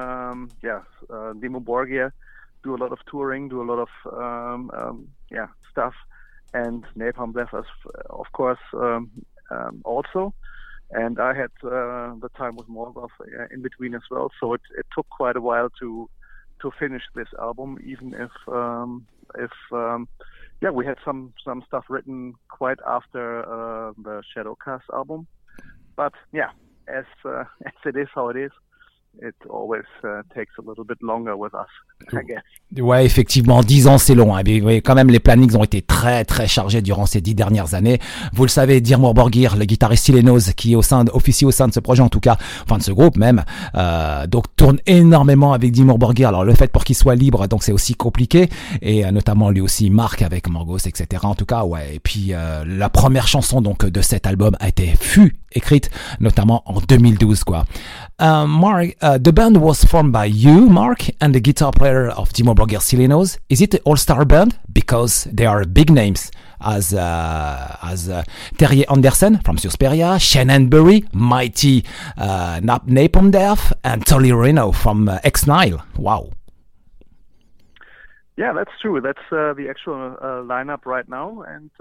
Dimmu Borgir do a lot of touring, do a lot of stuff, and Napalm Death, of course, also. And I had the time with Morgoth in between as well, so it took quite a while to finish this album, even if we had some stuff written quite after the Shadowcast album. But yeah, as it is how it is, it always takes a little bit longer with us, I guess. Ouais, effectivement, 10 ans c'est long, hein. Mais, oui, quand même les plannings ont été très très chargés durant ces 10 dernières années. Vous le savez, Dimmu Borgir, le guitariste Silenos, qui officie au sein de ce projet en tout cas, enfin de ce groupe même, donc tourne énormément avec Dimmu Borgir. Alors le fait pour qu'il soit libre, donc c'est aussi compliqué, et notamment lui aussi Mark avec Morgoth, etc. En tout cas, ouais. Et puis la première chanson donc de cet album fut écrite notamment en 2012 quoi. Mark, the band was formed by you, Mark, and the guitar player of Dimmu Borgir, Silenos. Is it an all-star band? Because they are big names as Terje Anderson from Suspiria, Shannon Burry, mighty Napalm Death, and Tony Reno from X-Nile. Wow. Yeah, that's true. That's the actual lineup right now, and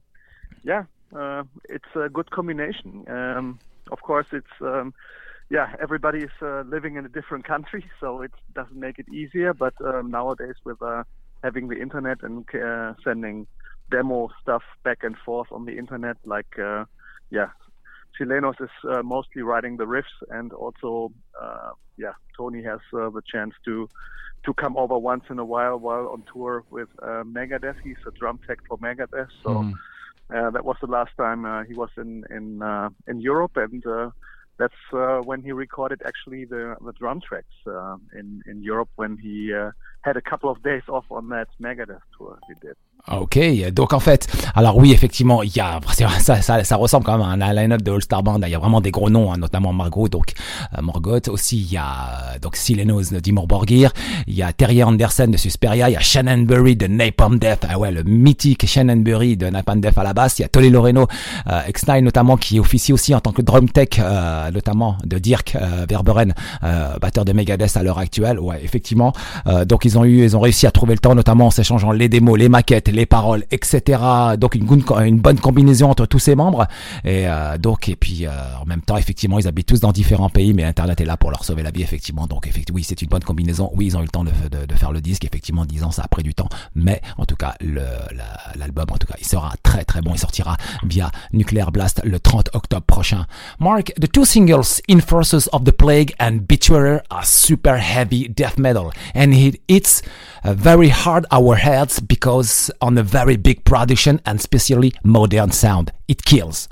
it's a good combination. Of course, it's everybody is living in a different country, so it doesn't make it easier. But nowadays, with having the internet and sending demo stuff back and forth on the internet, like Silenos is mostly writing the riffs, and also Tony has the chance to come over once in a while on tour with Megadeth. He's a drum tech for Megadeth, so that was the last time he was in Europe, and that's when he recorded actually the drum tracks in Europe, when he had a couple of days off on that Megadeth tour he did. Ok, donc en fait, alors oui, effectivement, il y a ça ressemble quand même à un line-up de All-Star Band. Il y a vraiment des gros noms, hein, notamment Morgoth aussi. Il y a donc Silenos de Dimmu Borgir, il y a Terje Anderson de Suspiria, il y a Shannon Burry de Napalm Death, le mythique Shannon Burry de Napalm Death à la basse. Il y a Tony Reno, X-Nile notamment, qui officie aussi en tant que drum tech, notamment de Dirk Verberen, batteur de Megadeth à l'heure actuelle. Ouais, effectivement. Donc ils ont réussi à trouver le temps, notamment en s'échangeant les démos, les maquettes, les paroles, etc. Donc une bonne combinaison entre tous ces membres, et puis en même temps, effectivement, ils habitent tous dans différents pays, mais Internet est là pour leur sauver la vie, effectivement. Donc oui, c'est une bonne combinaison. Oui, ils ont eu le temps de faire le disque. Effectivement, 10 ans, ça a pris du temps, mais en tout cas, l'album, en tout cas, il sera très très bon. Il sortira via Nuclear Blast le 30 octobre prochain. Mark, the two singles, In Forces of the Plague and Betrayer, are super heavy death metal, and it hits very hard our heads because on a very big production and especially modern sound. It kills.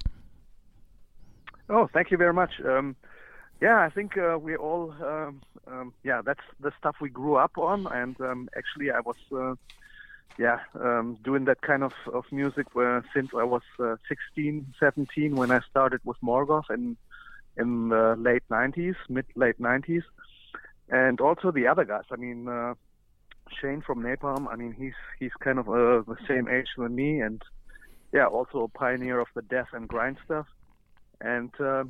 Oh, thank you very much. I think we all, that's the stuff we grew up on, and actually I was, doing that kind of music since I was 16, 17 when I started with Morgoth in the mid-late 90s, and also the other guys. I mean, Shane from Napalm, I mean, he's kind of the same age than me, and also a pioneer of the death and grind stuff. And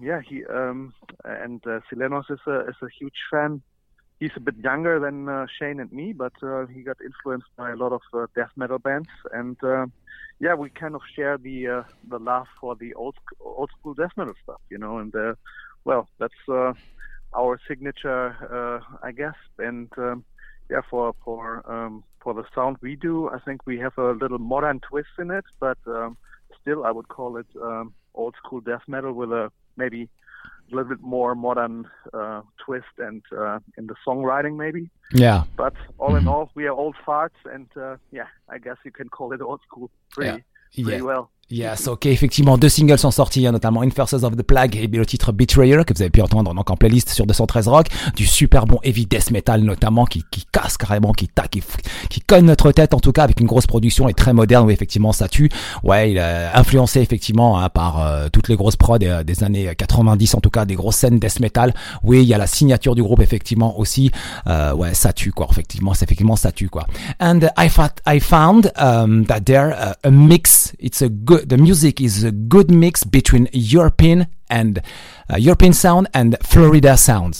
Silenos is a huge fan. He's a bit younger than Shane and me, but he got influenced by a lot of death metal bands, and we kind of share the love for the old school death metal stuff, you know. And that's our signature, I guess. And for the sound we do, I think we have a little modern twist in it, but still, I would call it old school death metal with a maybe a little bit more modern twist and in the songwriting maybe. Yeah. But all in all, we are old farts, and I guess you can call it old school pretty well. Yes, ok, effectivement, 2 singles sont sortis, notamment Inferces of the Plague et le titre Betrayer, que vous avez pu entendre donc en playlist sur 213 Rock, du super bon heavy death metal notamment, qui casse carrément, qui cogne notre tête en tout cas, avec une grosse production et très moderne, où effectivement ça tue. Ouais, il a influencé effectivement par toutes les grosses prods des années 90, en tout cas des grosses scènes death metal. Oui, il y a la signature du groupe effectivement aussi. Ça tue quoi, effectivement ça tue quoi. And I found that there a mix, the music is a good mix between European sound and Florida sounds.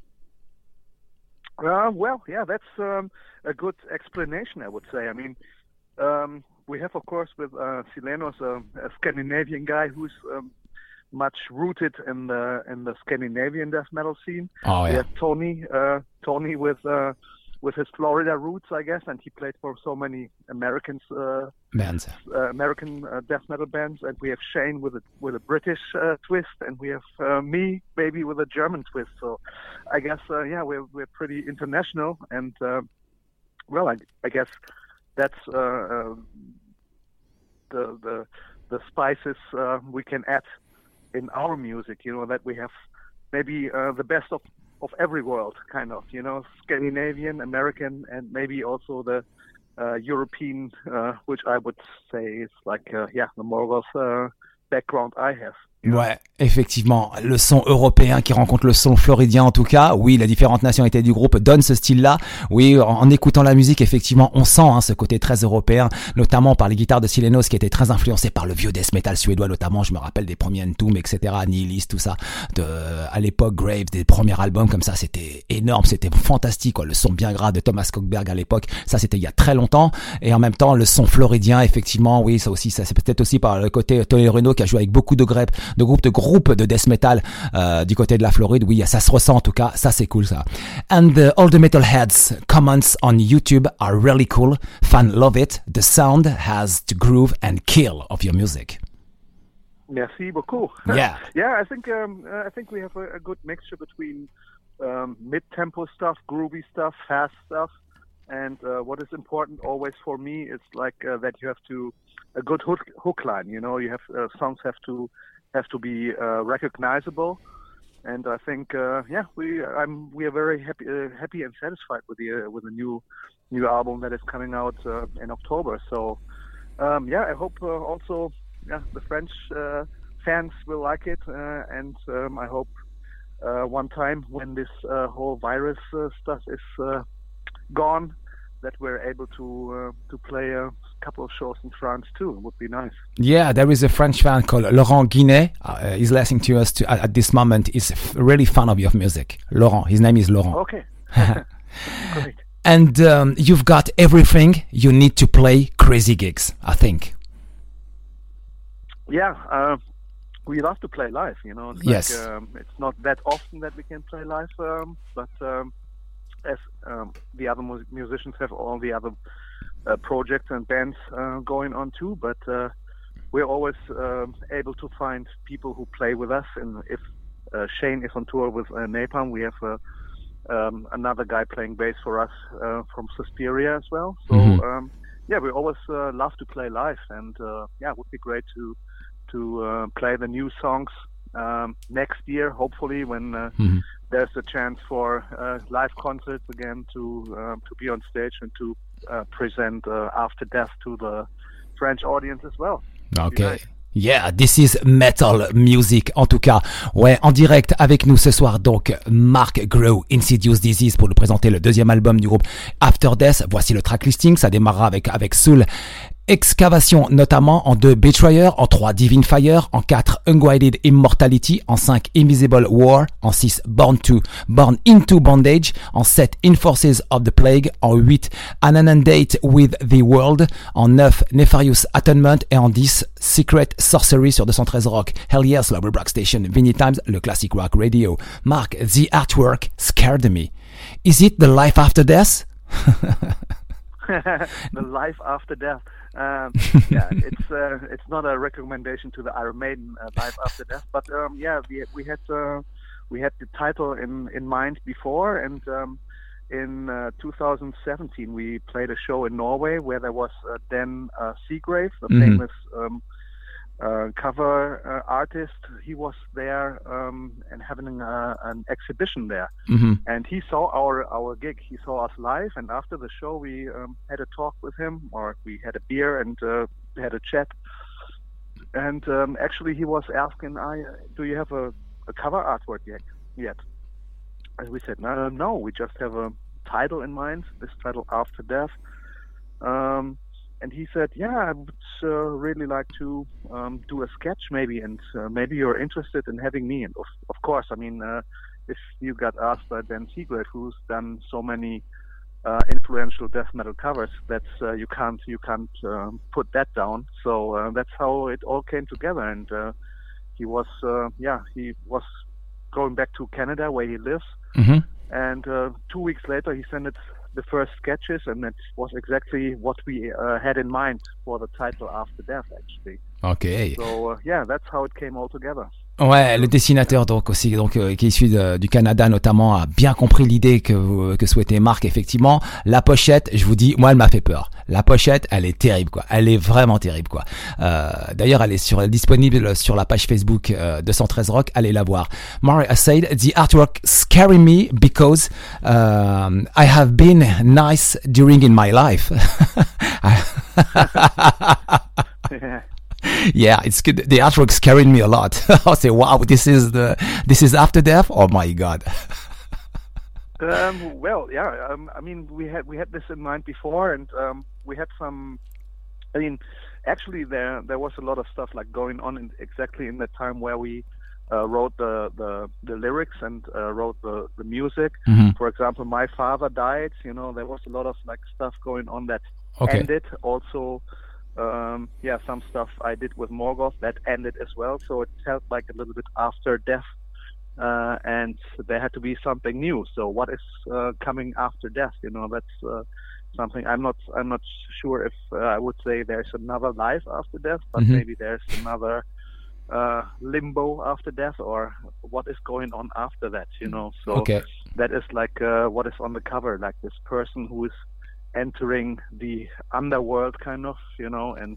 That's a good explanation, I would say. I mean, we have, of course, with Silenos, a Scandinavian guy who's much rooted in the Scandinavian death metal scene. Oh, yeah. We have Tony with his Florida roots, I guess, and he played for so many American bands, American death metal bands. And we have Shane with a British twist, and we have me maybe with a German twist. So I guess we're pretty international, and I guess that's the spices we can add in our music. You know, that we have maybe the best of every world, kind of, you know, Scandinavian, American, and maybe also the European, which I would say is like, the more of background I have. Ouais, effectivement, le son européen qui rencontre le son floridien en tout cas. Oui, les différentes nationalités du groupe donnent ce style-là. Oui, en écoutant la musique, effectivement, on sent ce côté très européen, notamment par les guitares de Silenos qui étaient très influencées par le vieux death metal suédois, notamment, je me rappelle des premiers Entomb, etc., Nihilist, tout ça, à l'époque, Grave, des premiers albums comme ça, c'était énorme, c'était fantastique, quoi. Le son bien gras de Thomas Skogberg à l'époque, ça c'était il y a très longtemps, et en même temps, le son floridien, effectivement, oui, ça c'est peut-être aussi par le côté Tony Reno qui a joué avec beaucoup de groupes de death metal du côté de la Floride. Oui, ça se ressent en tout cas, ça c'est cool ça. And all the metalheads comments on YouTube are really cool. Fans love it. The sound has the groove and kill of your music. Merci beaucoup. Yeah. I think we have a good mixture between mid-tempo stuff, groovy stuff, fast stuff, and what is important always for me is like that you have a good hook line. You know, you have songs have to be recognizable, and I think we are very happy and satisfied with the new album that is coming out in October. So I hope also the French fans will like it, and I hope one time when this whole virus stuff is gone, that we're able to play a couple of shows in France too. It would be nice. Yeah, there is a French fan called Laurent Guinet. He's listening to us at this moment. He's really fan of your music. Laurent, his name is Laurent. Okay. Great. And you've got everything you need to play crazy gigs, I think. Yeah, we love to play live, you know. It's yes. It's not that often that we can play live, but as the other musicians have all the other projects and bands going on too, but we're always able to find people who play with us. And if Shane is on tour with Napalm, we have another guy playing bass for us from Suspiria as well. So we always love to play live, and it would be great to play the new songs next year, hopefully, when there's a chance for live concerts again to be on stage and to present After Death to the French audience as well. Okay. Yeah, this is metal music en tout cas. Ouais, en direct avec nous ce soir donc Mark Grow, Insidious Disease, pour nous présenter le deuxième album du groupe After Death. Voici le track listing, ça démarrera avec Soul Excavation, notamment en 2 Betrayer, en 3 Divine Fire, en 4 Unguided Immortality, en 5 Invisible War, en 6 Born into Bondage, en 7 In Forces of the Plague, en 8 An Inundate with the World, en 9 Nefarious Atonement et en 10 Secret Sorcery sur 213 Rock. Hell yes, la Web Rock Station, Vinny Times, le Classic Rock Radio. Mark, the artwork scared me. Is it the life after death? The life after death. It's not a recommendation to the Iron Maiden Life After Death, but we had the title in mind before, and in 2017 we played a show in Norway where there was Dan Seagrave, the famous cover artist. He was there and having an exhibition there, and he saw our gig. He saw us live, and after the show we had a talk with him, or we had a beer and had a chat. And actually he was asking, do you have a cover artwork yet? And we said, no, we just have a title in mind, this title After Death. And he said, I would really like to do a sketch maybe, and maybe you're interested in having me. And of course, I mean, if you got asked by Dan Seagrave, who's done so many influential death metal covers, that's you can't put that down. So that's how it all came together. And he was going back to Canada where he lives. And 2 weeks later, he sent the first sketches, and that was exactly what we had in mind for the title After Death, actually. Okay. So that's how it came all together. Ouais, le dessinateur donc aussi qui est issu du Canada notamment a bien compris l'idée que souhaitait Marc. Effectivement, la pochette, je vous dis, moi elle m'a fait peur. La pochette, elle est terrible quoi. Elle est vraiment terrible quoi. D'ailleurs, elle est disponible sur la page Facebook 213 Rock. Allez la voir. Mark said the artwork scaring me because I have been nice during in my life. Yeah, it's good. The artwork scared me a lot. I say, wow, this is After Death. Oh my God. I mean, we had this in mind before, and we had some. I mean, actually, there was a lot of stuff like going on exactly in that time where we wrote the lyrics and wrote the music. For example, my father died. You know, there was a lot of like stuff going on that ended. Also. Some stuff I did with Morgoth that ended as well, so it felt like a little bit after death, and there had to be something new. So what is coming after death? You know, that's something I'm not sure if I would say there's another life after death, but maybe there's another limbo after death, or what is going on after that? You know, so that is like what is on the cover, like this person who is entering the underworld kind of, you know, and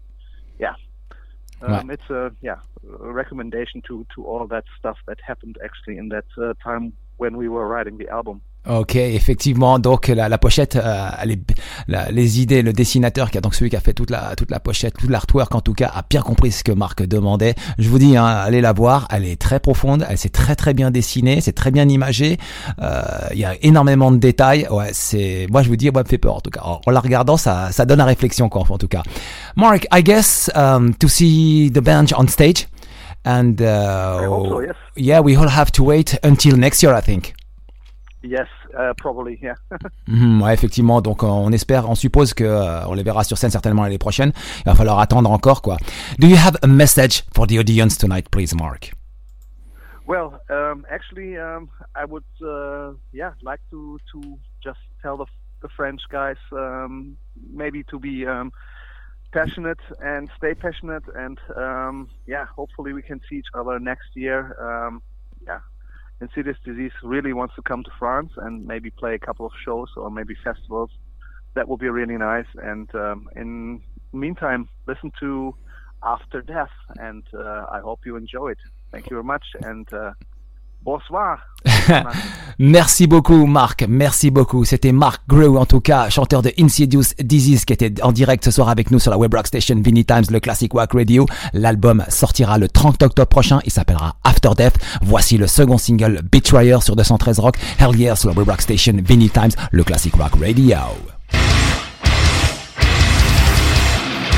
it's a recommendation to all that stuff that happened actually in that time when we were writing the album. Ok, effectivement, donc la pochette, les idées, le dessinateur qui a donc celui qui a fait toute la pochette, tout l'artwork en tout cas, a bien compris ce que Marc demandait. Je vous dis, allez la voir, elle est très profonde, elle s'est très très bien dessinée, c'est très bien imagé, il y a énormément de détails. Ouais, moi je vous dis, moi me fait peur en tout cas. En la regardant, ça donne à réflexion quoi, en tout cas. Mark, I guess to see the band on stage, and I hope so, yes. Yeah, we all have to wait until next year, I think. Yes, probably, yeah. Ouais, effectivement. Donc, on suppose que on les verra sur scène certainement l'année prochaine. Il va falloir attendre encore, quoi. Do you have a message for the audience tonight, please, Mark? Well, actually, I would, like to just tell the French guys, maybe to be passionate and stay passionate, and hopefully we can see each other next year. Insidious Disease really wants to come to France and maybe play a couple of shows or maybe festivals. That would be really nice. And in the meantime, listen to After Death, and I hope you enjoy it. Thank you very much, and bonsoir. Merci beaucoup Marc, merci beaucoup. C'était Mark Grew en tout cas, chanteur de Insidious Disease, qui était en direct ce soir avec nous sur la Web Rock Station Vinny Times, le Classic Rock Radio. L'album sortira le 30 octobre prochain, il s'appellera After Death. Voici le second single Betrayer sur 213 Rock. Hell yeah, sur la Web Rock Station Vinny Times, le Classic Rock Radio.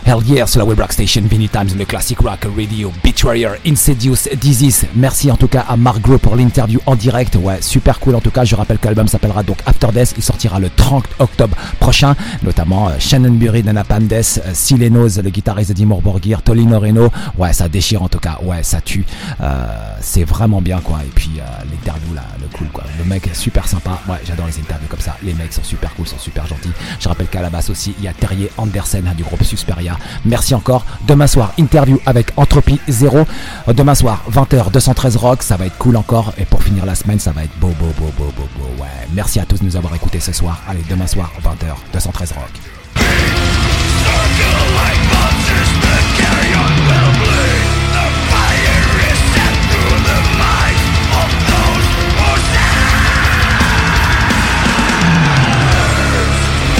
Hell yeah, sur la Web Rock Station, Vinyl Times, le Classic Rock Radio, Betrayer, Insidious Disease. Merci en tout cas à Mark Gros pour l'interview en direct. Ouais, super cool en tout cas. Je rappelle que l'album s'appellera donc After Death. Il sortira le 30 octobre prochain. Notamment Shannon Burry, Nana Pandes, Silenos, le guitariste de Dimmu Borgir, Tolino Reno. Ouais, ça déchire en tout cas. Ouais, ça tue. C'est vraiment bien quoi. Et puis l'interview là, le cool quoi. Le mec est super sympa. Ouais, j'adore les interviews comme ça. Les mecs sont super cool, sont super gentils. Je rappelle qu'à la basse aussi, il y a Terrier Andersen du groupe Susperia. Merci encore. Demain soir, interview avec Entropie Zero. Demain soir, 20h, 213 Rock. Ça va être cool encore. Et pour finir la semaine, ça va être beau. Ouais. Merci à tous de nous avoir écoutés ce soir. Allez, demain soir, 20h, 213 Rock.